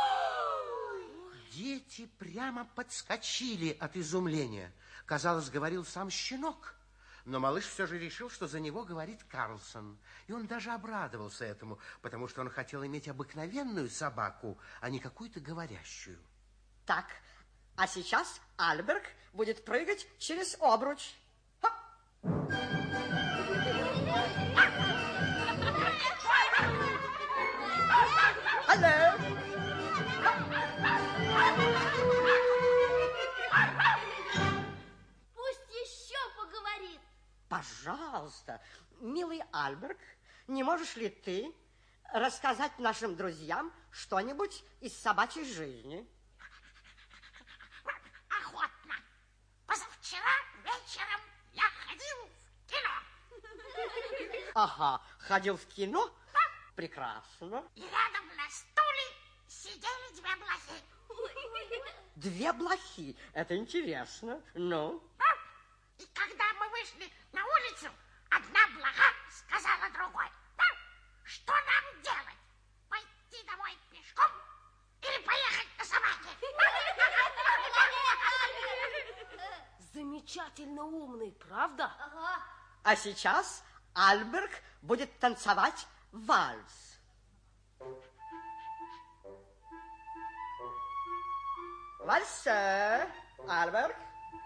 Дети прямо подскочили от изумления. Казалось, говорил сам щенок. Но малыш все же решил, что за него говорит Карлсон. И он даже обрадовался этому, потому что он хотел иметь обыкновенную собаку, а не какую-то говорящую. Так, а сейчас Альберг будет прыгать через обруч. Алло! Пусть еще поговорит. Пожалуйста, милый Альберг, не можешь ли ты рассказать нашим друзьям что-нибудь из собачьей жизни? Охотно. Позавчера вечером я ходил в кино. Ага, ходил в кино? Прекрасно. И рядом на стуле сидели две блохи. Две блохи, это интересно. Ну? И когда мы вышли на улицу, одна блоха сказала другой: что нам делать? Пойти домой пешком или поехать на собаке? Замечательно умный, правда? Ага. А сейчас Альберг будет танцевать вальс. Вальс, Альберг.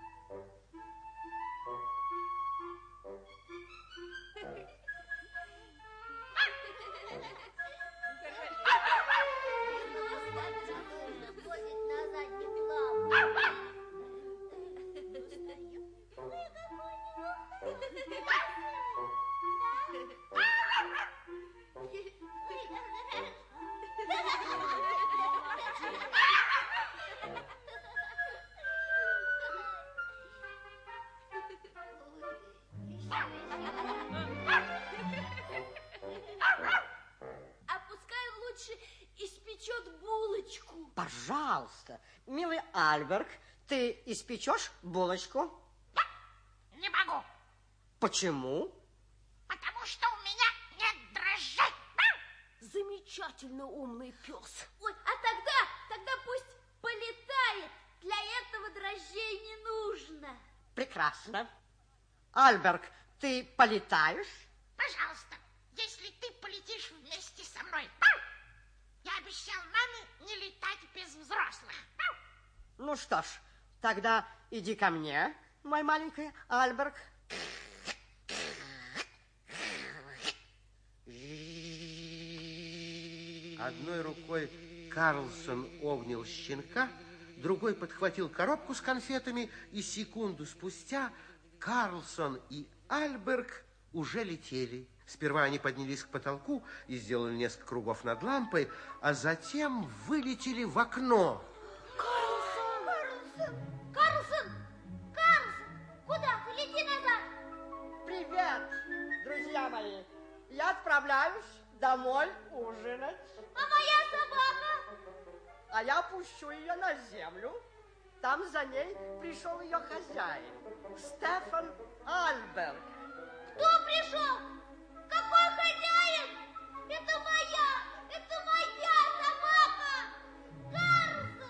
Ходит на заднем лапе. А пускай он лучше испечет булочку. Пожалуйста, милый Альберг, ты испечешь булочку? Не могу, Почему? потому что у меня нет дрожжей. замечательно умный пес. Ой, а тогда пусть полетает. Для этого дрожжей не нужно. Прекрасно. Альберг, ты полетаешь? Пожалуйста, если ты полетишь вместе со мной. Я обещал маме не летать без взрослых. Ну что ж, тогда иди ко мне, мой маленький Альберг. Одной рукой Карлсон обнял щенка, другой подхватил коробку с конфетами, и секунду спустя Карлсон и Альберг уже летели. Сперва они поднялись к потолку и сделали несколько кругов над лампой, а затем вылетели в окно. Карлсон! Куда ты? Лети назад! Привет, друзья мои! Я отправляюсь домой ужинать. А моя собака? А я пущу ее на землю. Там за ней пришел ее хозяин, Стефан Альберг. Кто пришел? Какой хозяин? Это моя собака!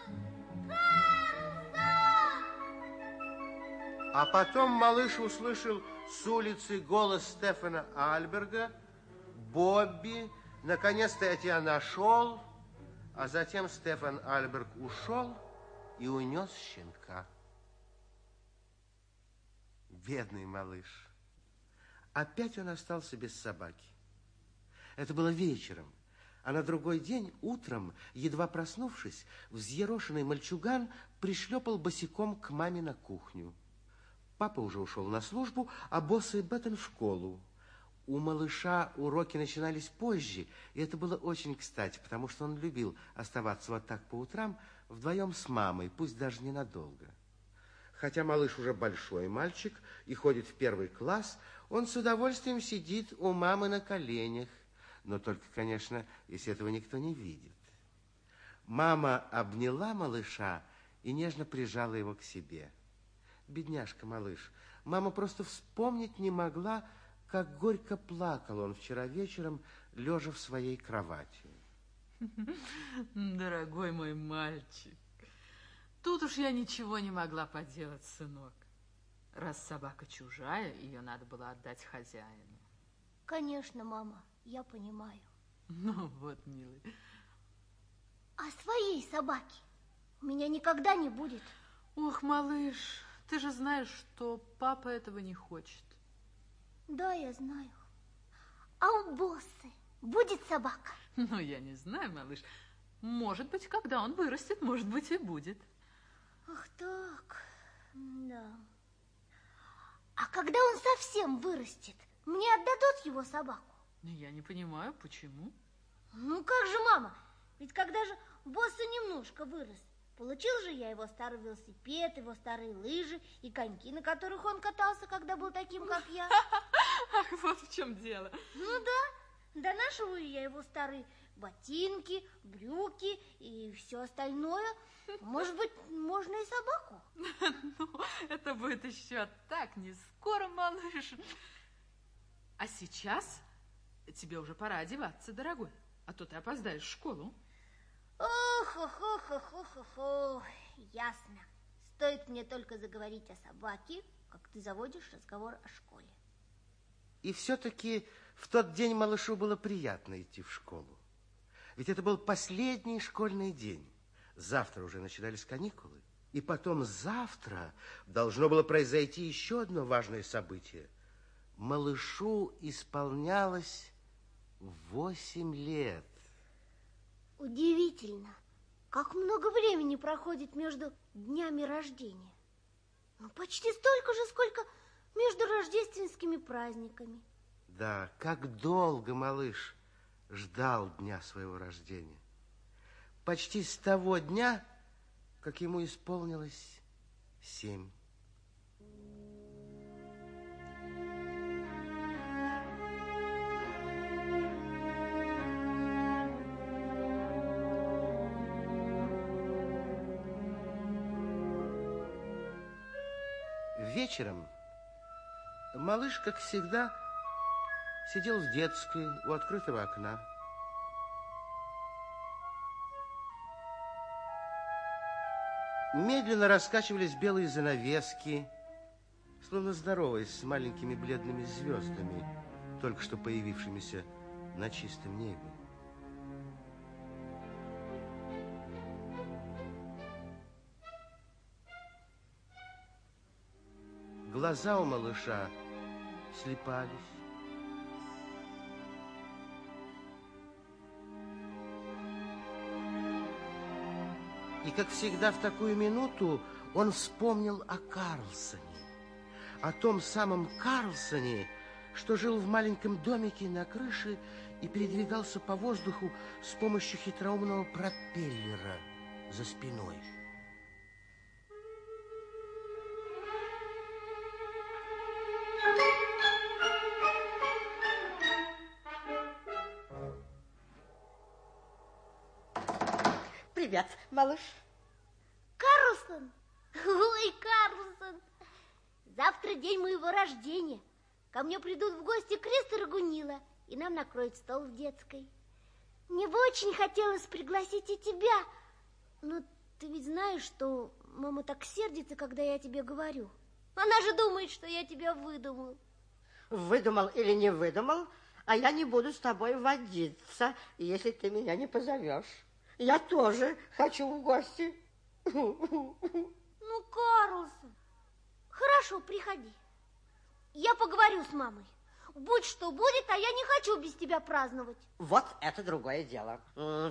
Карлсон! А потом малыш услышал с улицы голос Стефана Альберга. Бобби, наконец-то я тебя нашел. А затем Стефан Альберг ушел и унес щенка. Бедный малыш. Опять он остался без собаки. Это было вечером, а на другой день утром, едва проснувшись, взъерошенный мальчуган пришлепал босиком к маме на кухню. Папа уже ушел на службу, а Босс и Беттон в школу. У малыша уроки начинались позже, и это было очень кстати, потому что он любил оставаться вот так по утрам вдвоем с мамой, пусть даже ненадолго. Хотя малыш уже большой мальчик и ходит в 1 класс, он с удовольствием сидит у мамы на коленях, но только, конечно, если этого никто не видит. Мама обняла малыша и нежно прижала его к себе. Бедняжка малыш, мама просто вспомнить не могла, как горько плакал он вчера вечером, лежа в своей кровати. Дорогой мой мальчик, тут уж я ничего не могла поделать, сынок. Раз собака чужая, ее надо было отдать хозяину. Конечно, мама, я понимаю. Ну вот, милый. А своей собаки у меня никогда не будет. Ох, малыш, ты же знаешь, что папа этого не хочет. Да, я знаю. А у Боссы будет собака? Ну, я не знаю, малыш. Может быть, когда он вырастет, может быть, и будет. Ах так, да. А когда он совсем вырастет, мне отдадут его собаку? Я не понимаю, почему. Ну, как же, мама? Ведь когда же Босса немножко вырос, получил же я его старый велосипед, его старые лыжи и коньки, на которых он катался, когда был таким, как я. Ах, вот в чем дело. Ну да, донашиваю я его старые ботинки, брюки и все остальное. Может быть, можно и собаку? Ну, это будет еще так не скоро, малыш. А сейчас тебе уже пора одеваться, дорогой, а то ты опоздаешь в школу. Ох, ясно. Стоит мне только заговорить о собаке, как ты заводишь разговор о школе. И все-таки в тот день малышу было приятно идти в школу. Ведь это был последний школьный день. Завтра уже начинались каникулы. И потом завтра должно было произойти еще одно важное событие. Малышу исполнялось 8 лет. Удивительно, как много времени проходит между днями рождения. Ну, почти столько же, сколько между рождественскими праздниками. Да, как долго малыш ждал дня своего рождения. Почти с того дня, как ему исполнилось 7. Вечером малыш, как всегда, сидел в детской у открытого окна. Медленно раскачивались белые занавески, словно здороваясь с маленькими бледными звездами, только что появившимися на чистом небе. Глаза у малыша слепались. И, как всегда, в такую минуту он вспомнил о Карлсоне. О том самом Карлсоне, что жил в маленьком домике на крыше и передвигался по воздуху с помощью хитроумного пропеллера за спиной. Привет, малыш. Карлсон? Ой, Карлсон. Завтра день моего рождения. Ко мне придут в гости Кристер и Гунилла, и нам накроют стол в детской. Мне бы очень хотелось пригласить и тебя. Но ты ведь знаешь, что мама так сердится, когда я тебе говорю. Она же думает, что я тебя выдумал. Выдумал или не выдумал, а я не буду с тобой водиться, если ты меня не позовешь. Я тоже хочу в гости. Ну, Карлсон, хорошо, приходи. Я поговорю с мамой. Будь что будет, а я не хочу без тебя праздновать. Вот это другое дело.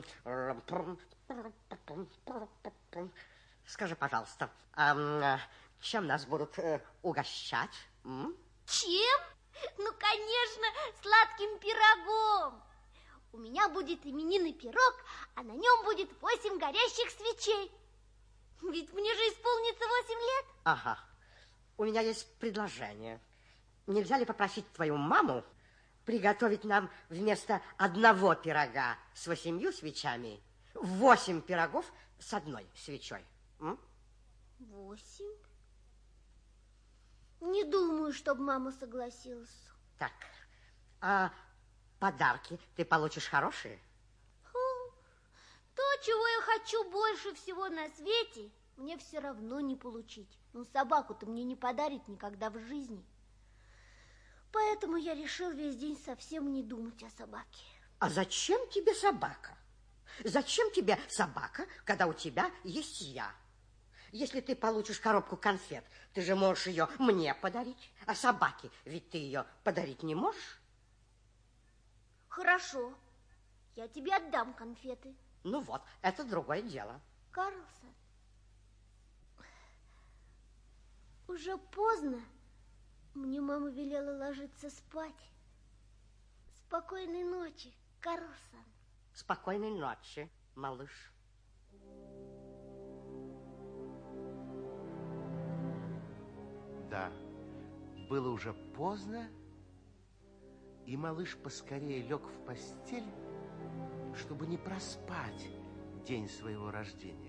Скажи, пожалуйста, чем нас будут угощать? Чем? Ну, конечно, сладким пирогом. У меня будет именинный пирог, а на нем будет 8 горящих свечей. Ведь мне же исполнится 8 лет. Ага. У меня есть предложение. Нельзя ли попросить твою маму приготовить нам вместо одного пирога с 8 свечами 8 пирогов с 1 свечой? 8? Не думаю, чтобы мама согласилась. Так, а подарки ты получишь хорошие? То, чего я хочу больше всего на свете, мне все равно не получить. Ну, собаку-то мне не подарит никогда в жизни. Поэтому я решил весь день совсем не думать о собаке. А зачем тебе собака? Зачем тебе собака, когда у тебя есть я? Если ты получишь коробку конфет, ты же можешь ее мне подарить. А собаке ведь ты ее подарить не можешь. Хорошо, я тебе отдам конфеты. Ну вот, это другое дело. Карлсон, уже поздно. Мне мама велела ложиться спать. Спокойной ночи, Карлсон. Спокойной ночи, малыш. Да, было уже поздно, и малыш поскорее лег в постель, чтобы не проспать день своего рождения.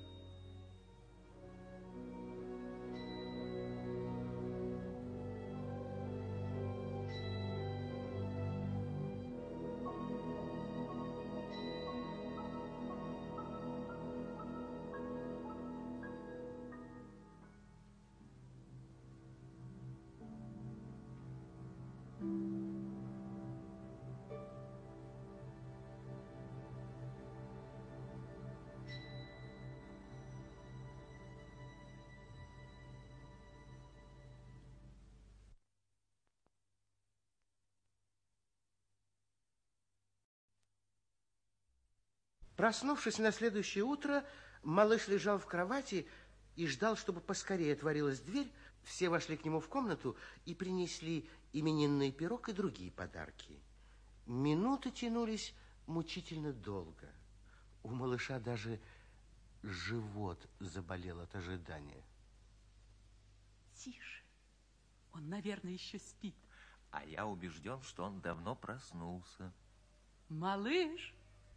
Проснувшись на следующее утро, малыш лежал в кровати и ждал, чтобы поскорее отворилась дверь. Все вошли к нему в комнату и принесли именинный пирог и другие подарки. Минуты тянулись мучительно долго. У малыша даже живот заболел от ожидания. Тише, он, наверное, еще спит. А я убежден, что он давно проснулся. Малыш!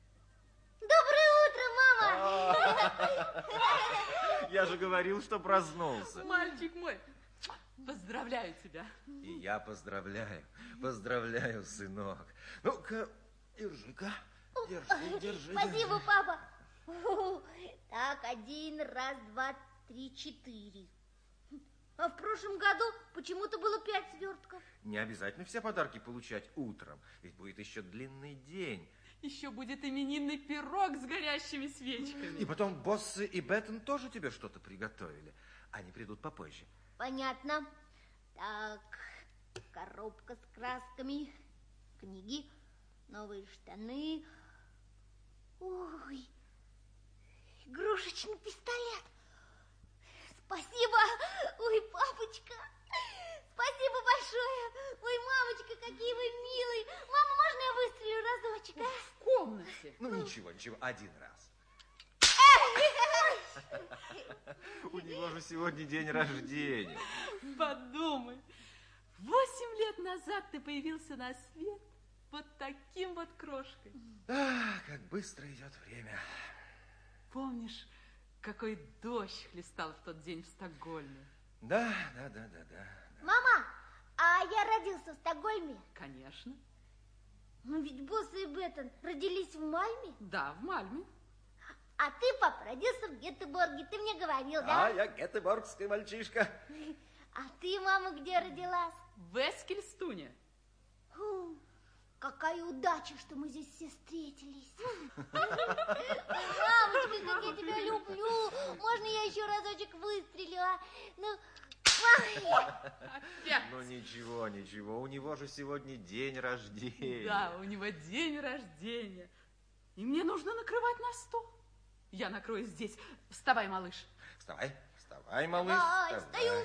Доброе утро, мама! Я же говорил, что проснулся. Мальчик мой, поздравляю тебя. И я поздравляю, поздравляю, сынок. Ну-ка, держи-ка, держи. Спасибо, папа. Так, 1, 2, 3-4. А в прошлом году почему-то было 5 свертков. Не обязательно все подарки получать утром, ведь будет еще длинный день. Еще будет именинный пирог с горящими свечками. И потом Боссы и Беттон тоже тебе что-то приготовили. Они придут попозже. Понятно. Так, коробка с красками, книги, новые штаны. Ой, игрушечный пистолет. Спасибо. Ой, папочка, спасибо большое. Ой, мамочка, какие вы милые. Мама, можно я выстрелю разочек, а? В комнате. Ну, ничего, один раз. У него же сегодня день рождения. Подумай, 8 лет назад ты появился на свет вот таким вот крошкой. Ах, как быстро идет время. Помнишь, какой дождь хлестал в тот день в Стокгольме? Да. Мама, а я родился в Стокгольме? Конечно. Но ведь Боссы и Беттон родились в Мальме? Да, в Мальме. А ты, папа, родился в Гетеборге, ты мне говорил, да? Да, я гетеборгский мальчишка. А ты, мама, где родилась? В Эскильстуне. Какая удача, что мы здесь все встретились. Мамочка, как я тебя люблю. Можно я еще разочек выстрелю, а? Ну, опять. Ну, ничего, у него же сегодня день рождения. Да, у него день рождения. И мне нужно накрывать на стол. Я накрою здесь. Вставай, малыш. Вставай, малыш. Давай, встаю.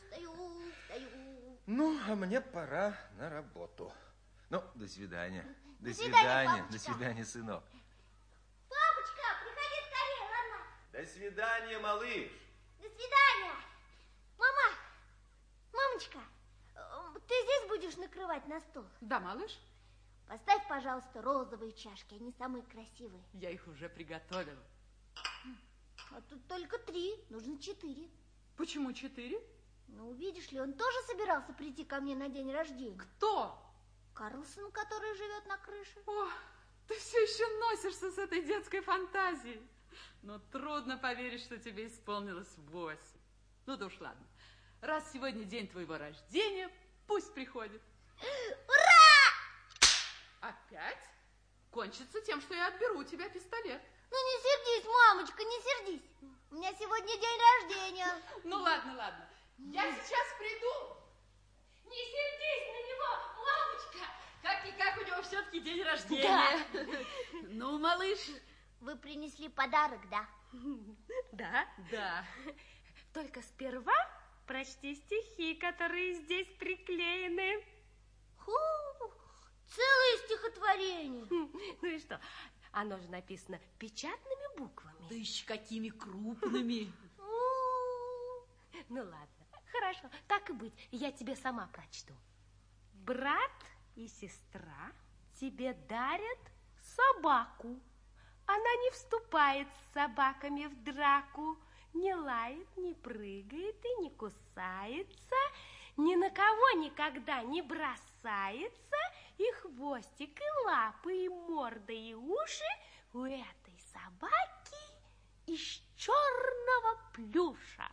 Ну, а мне пора на работу. Ну, до свидания. До свидания, До папочка. свидания, сынок. Папочка, приходи скорее, ладно? До свидания, малыш. До свидания. Мамочка, ты здесь будешь накрывать на стол? Да, малыш. Поставь, пожалуйста, розовые чашки, они самые красивые. Я их уже приготовила. А тут только 3, нужно 4. Почему 4? Ну, видишь ли, он тоже собирался прийти ко мне на день рождения. Кто? Карлсон, который живет на крыше. О, ты все еще носишься с этой детской фантазией. Но трудно поверить, что тебе исполнилось 8. Ну да уж ладно. Раз сегодня день твоего рождения, пусть приходит. Ура! Опять? Кончится тем, что я отберу у тебя пистолет. Ну не сердись, мамочка, не сердись. У меня сегодня день рождения. Ну ладно. Я сейчас приду. Не сердись на него, мамочка. Как-никак у него все-таки день рождения. Да. Ну, малыш. Вы принесли подарок, да? Да. Только сперва прочти стихи, которые здесь приклеены. Целое стихотворение. Ну и что? Оно же написано печатными буквами. Да еще какими крупными. Ну ладно, хорошо, так и быть, я тебе сама прочту. Брат и сестра тебе дарят собаку. Она не вступает с собаками в драку, не лает, не прыгает и не кусается, ни на кого никогда не бросается, и хвостик, и лапы, и морда, и уши у этой собаки из черного плюша.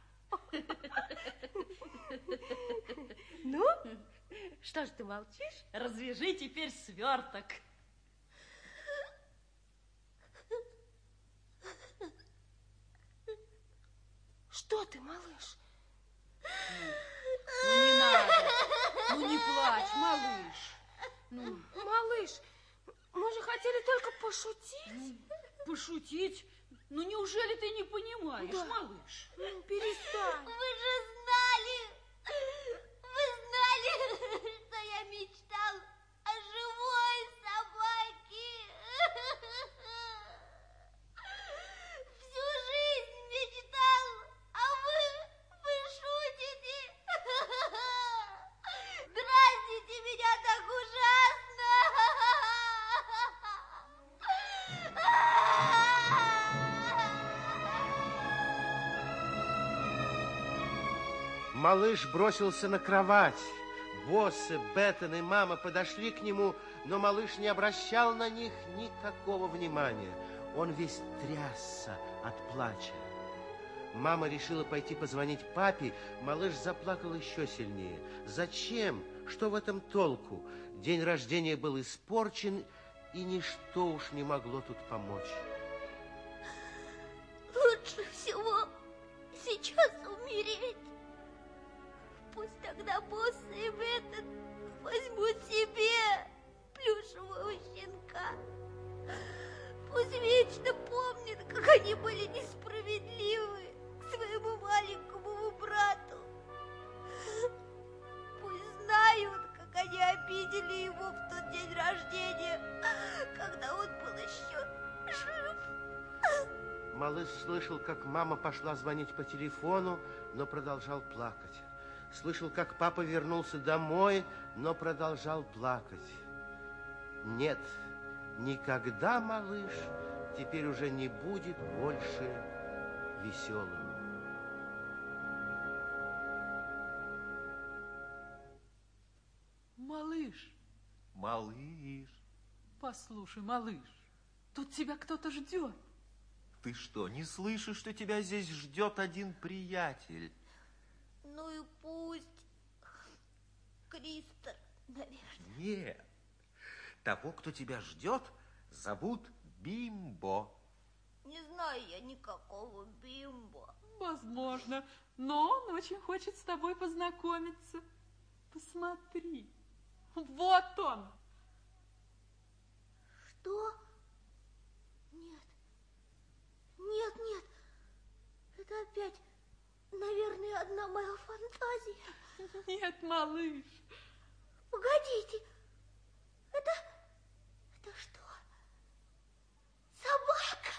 Ну, что ж ты молчишь? Развяжи теперь сверток. Что ты, малыш? Ну не надо. Ну не плачь, малыш. Ну, малыш, мы же хотели только пошутить. Пошутить? Ну неужели ты не понимаешь, малыш? Ну, перестань. Вы же знали, что я мечтал о живой собаке. Всю жизнь мечтал, а вы шутите. Дразните меня так ужасно. Малыш бросился на кровать. Боссы, Беттон и мама подошли к нему, но малыш не обращал на них никакого внимания. Он весь трясся от плача. мама решила пойти позвонить папе, малыш заплакал еще сильнее. Зачем? Что в этом толку? День рождения был испорчен, и ничто уж не могло тут помочь. Лучше всего сейчас умереть. Пусть тогда босс и этот возьмут себе плюшевого щенка. Пусть вечно помнят, как они были несправедливы к своему маленькому брату. Пусть знают, как они обидели его в тот день рождения, когда он был еще жив. Малыш слышал, как мама пошла звонить по телефону, но продолжал плакать. Слышал, как папа вернулся домой, но продолжал плакать. Нет, никогда малыш теперь уже не будет больше веселым. Малыш. Малыш. Послушай, малыш, тут тебя кто-то ждет. Ты что, не слышишь, что тебя здесь ждет один приятель? Ну и пусть. Кристер, наверное. Нет. Того, кто тебя ждет, зовут Бимбо. Не знаю я никакого Бимбо. Возможно, но он очень хочет с тобой познакомиться. Посмотри, вот он. Что? Нет. Нет, нет. Это опять, наверное, одна моя фантазия. Нет, малыш. Погодите. Это что? Собака?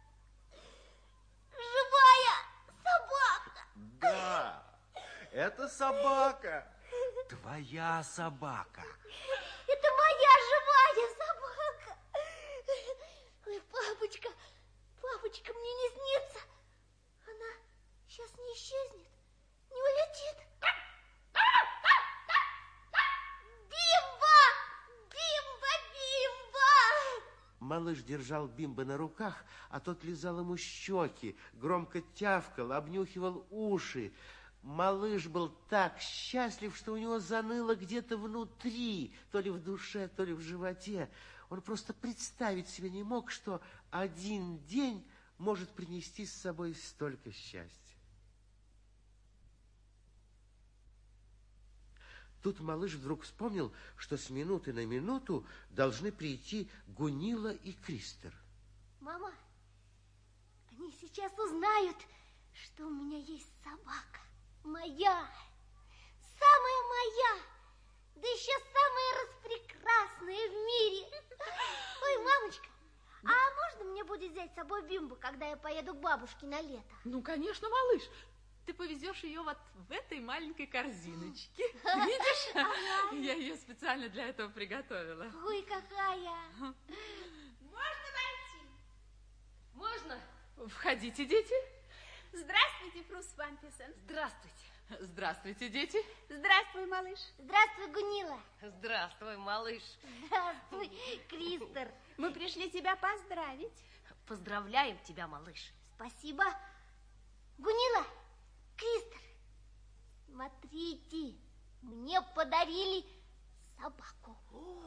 Живая собака? Да, это собака. Твоя собака. Это моя живая собака. Ой, папочка, папочка, мне не снится. Она сейчас не исчезнет, не улетит. Бимба! Бимба! Бимба! Малыш держал Бимбо на руках, а тот лизал ему щеки, громко тявкал, обнюхивал уши. Малыш был так счастлив, что у него заныло где-то внутри, то ли в душе, то ли в животе. Он просто представить себе не мог, что один день может принести с собой столько счастья. Тут малыш вдруг вспомнил, что с минуты на минуту должны прийти Гунилла и Кристер. Мама, они сейчас узнают, что у меня есть собака. Моя, самая моя, да еще самая распрекрасная в мире. Ой, мамочка, а можно мне будет взять с собой Бимбу, когда я поеду к бабушке на лето? Ну, конечно, малыш. Ты повезешь ее вот в этой маленькой корзиночке. Видишь? Я ее специально для этого приготовила. Ой, какая. Можно войти? Можно? Входите, дети. Здравствуйте, Фрус Вамписен. Здравствуйте. Здравствуйте, дети. Здравствуй, малыш. Здравствуй, Гунилла. Здравствуй, малыш. Здравствуй, Кристер. Мы пришли тебя поздравить. Поздравляем тебя, малыш. Спасибо. Гунилла, Кристер, смотрите, мне подарили собаку.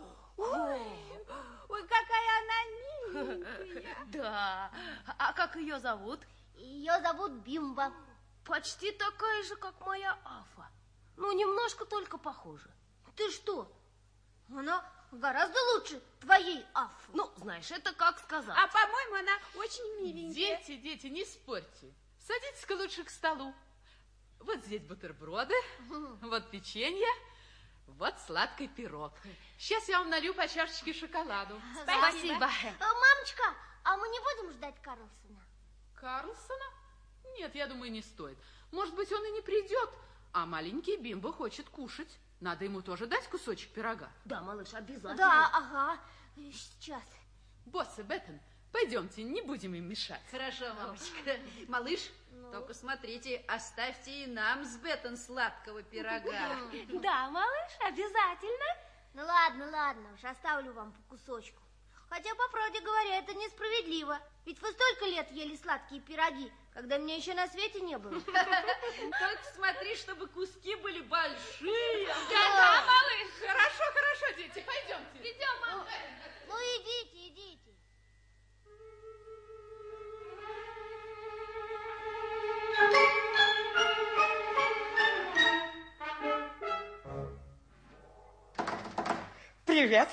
Ой, какая она миленькая. Да. А как ее зовут? Ее зовут Бимба. Почти такая же, как моя Афа. Ну, немножко только похожа. Ты что? Она гораздо лучше твоей Афы. Ну, знаешь, это как сказать. А, по-моему, она очень миленькая. Дети, дети, не спорьте. Садитесь-ка лучше к столу. Вот здесь бутерброды, вот печенье, вот сладкий пирог. Сейчас я вам налью по чашечке шоколаду. Спасибо. Мамочка, а мы не будем ждать Карлсона? Карлсона? Нет, я думаю, не стоит. Может быть, он и не придет, а маленький Бимбо хочет кушать. Надо ему тоже дать кусочек пирога. Да, малыш, обязательно. Да, ага, сейчас. Босс и Беттон, пойдемте, не будем им мешать. Хорошо, мамочка. Малыш, только смотрите, оставьте и нам с Беттон сладкого пирога. Да, малыш, обязательно. Ну ладно, ладно, уж оставлю вам по кусочку. Хотя, по правде говоря, это несправедливо. Ведь вы столько лет ели сладкие пироги, когда меня еще на свете не было. Только смотри, чтобы куски были большие. Да, малыш. Хорошо, хорошо, дети, пойдемте. Идем, мама. Ну, идите, идите. Привет.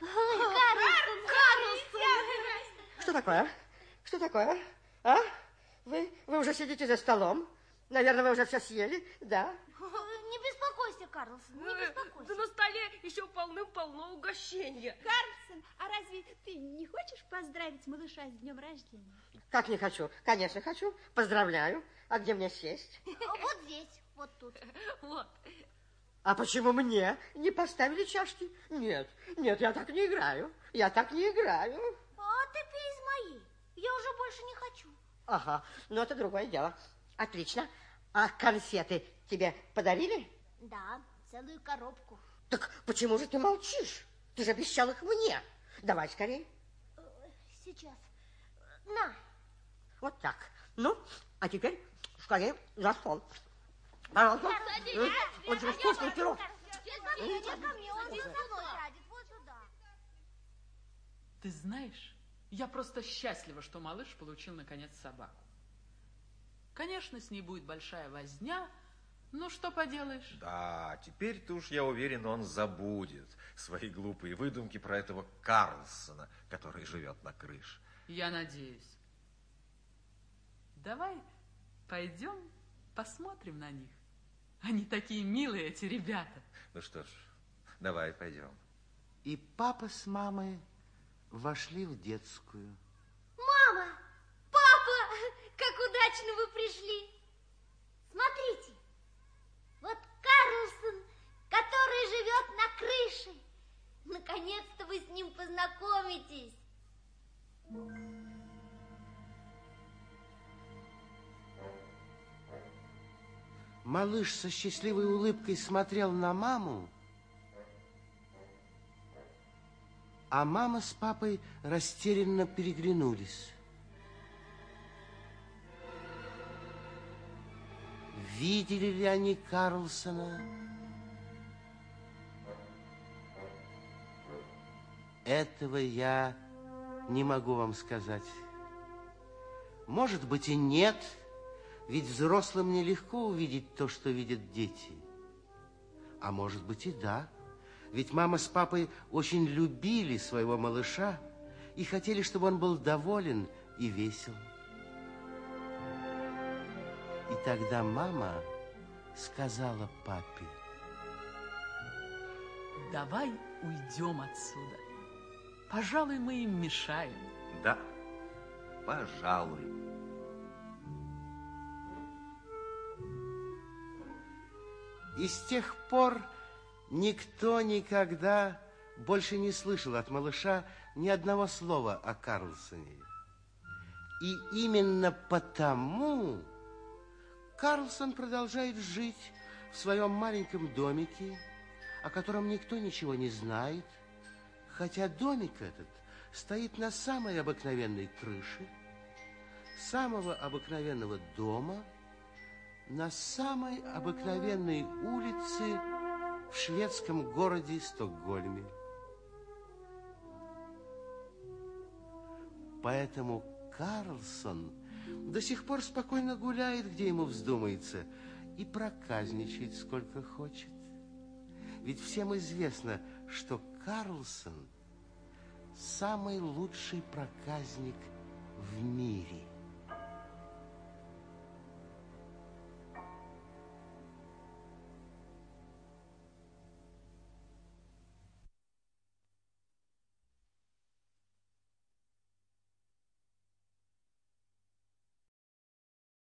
Карлсон. Что такое? Что такое? А? Вы уже сидите за столом? Наверное, вы уже все съели, да? Не беспокойся, Карлсон, не беспокойся. Да на столе еще полным-полно угощения. Карлсон, а разве ты не хочешь поздравить малыша с днем рождения? Как не хочу? Конечно, хочу. Поздравляю. А где мне сесть? Вот здесь, вот тут. Вот. А почему мне не поставили чашки? Нет, нет, я так не играю. Я так не играю. А ты пей из моей. Я уже больше не хочу. Ага, ну это другое дело. Отлично. А конфеты тебе подарили? Да, целую коробку. Так почему же ты молчишь? Ты же обещал их мне. Давай скорее. Сейчас. На. Вот так. Ну, а теперь скорее за стол. Пожалуйста. Очень вкусный пирог. Ты знаешь, я просто счастлива, что малыш получил наконец собаку. Конечно, с ней будет большая возня, но что поделаешь? Да, теперь-то уж, я уверен, он забудет свои глупые выдумки про этого Карлсона, который живет на крыше. Я надеюсь. Давай пойдем посмотрим на них. Они такие милые, эти ребята. Ну что ж, давай пойдем. И папа с мамой вошли в детскую. Мама! Папа! Как удачно вы пришли! Смотрите, вот Карлсон, который живет на крыше. Наконец-то вы с ним познакомитесь. Малыш со счастливой улыбкой смотрел на маму, а мама с папой растерянно переглянулись. Видели ли они Карлсона? Этого я не могу вам сказать. Может быть и нет, ведь взрослым нелегко увидеть то, что видят дети. А может быть и да, ведь мама с папой очень любили своего малыша и хотели, чтобы он был доволен и весел. И тогда мама сказала папе: давай уйдем отсюда. Пожалуй, мы им мешаем. Да, пожалуй. И с тех пор никто никогда больше не слышал от малыша ни одного слова о Карлсоне. И именно потому Карлсон продолжает жить в своем маленьком домике, о котором никто ничего не знает, хотя домик этот стоит на самой обыкновенной крыше, самого обыкновенного дома, на самой обыкновенной улице в шведском городе Стокгольме. Поэтому Карлсон до сих пор спокойно гуляет, где ему вздумается, и проказничает, сколько хочет. Ведь всем известно, что Карлсон самый лучший проказник в мире.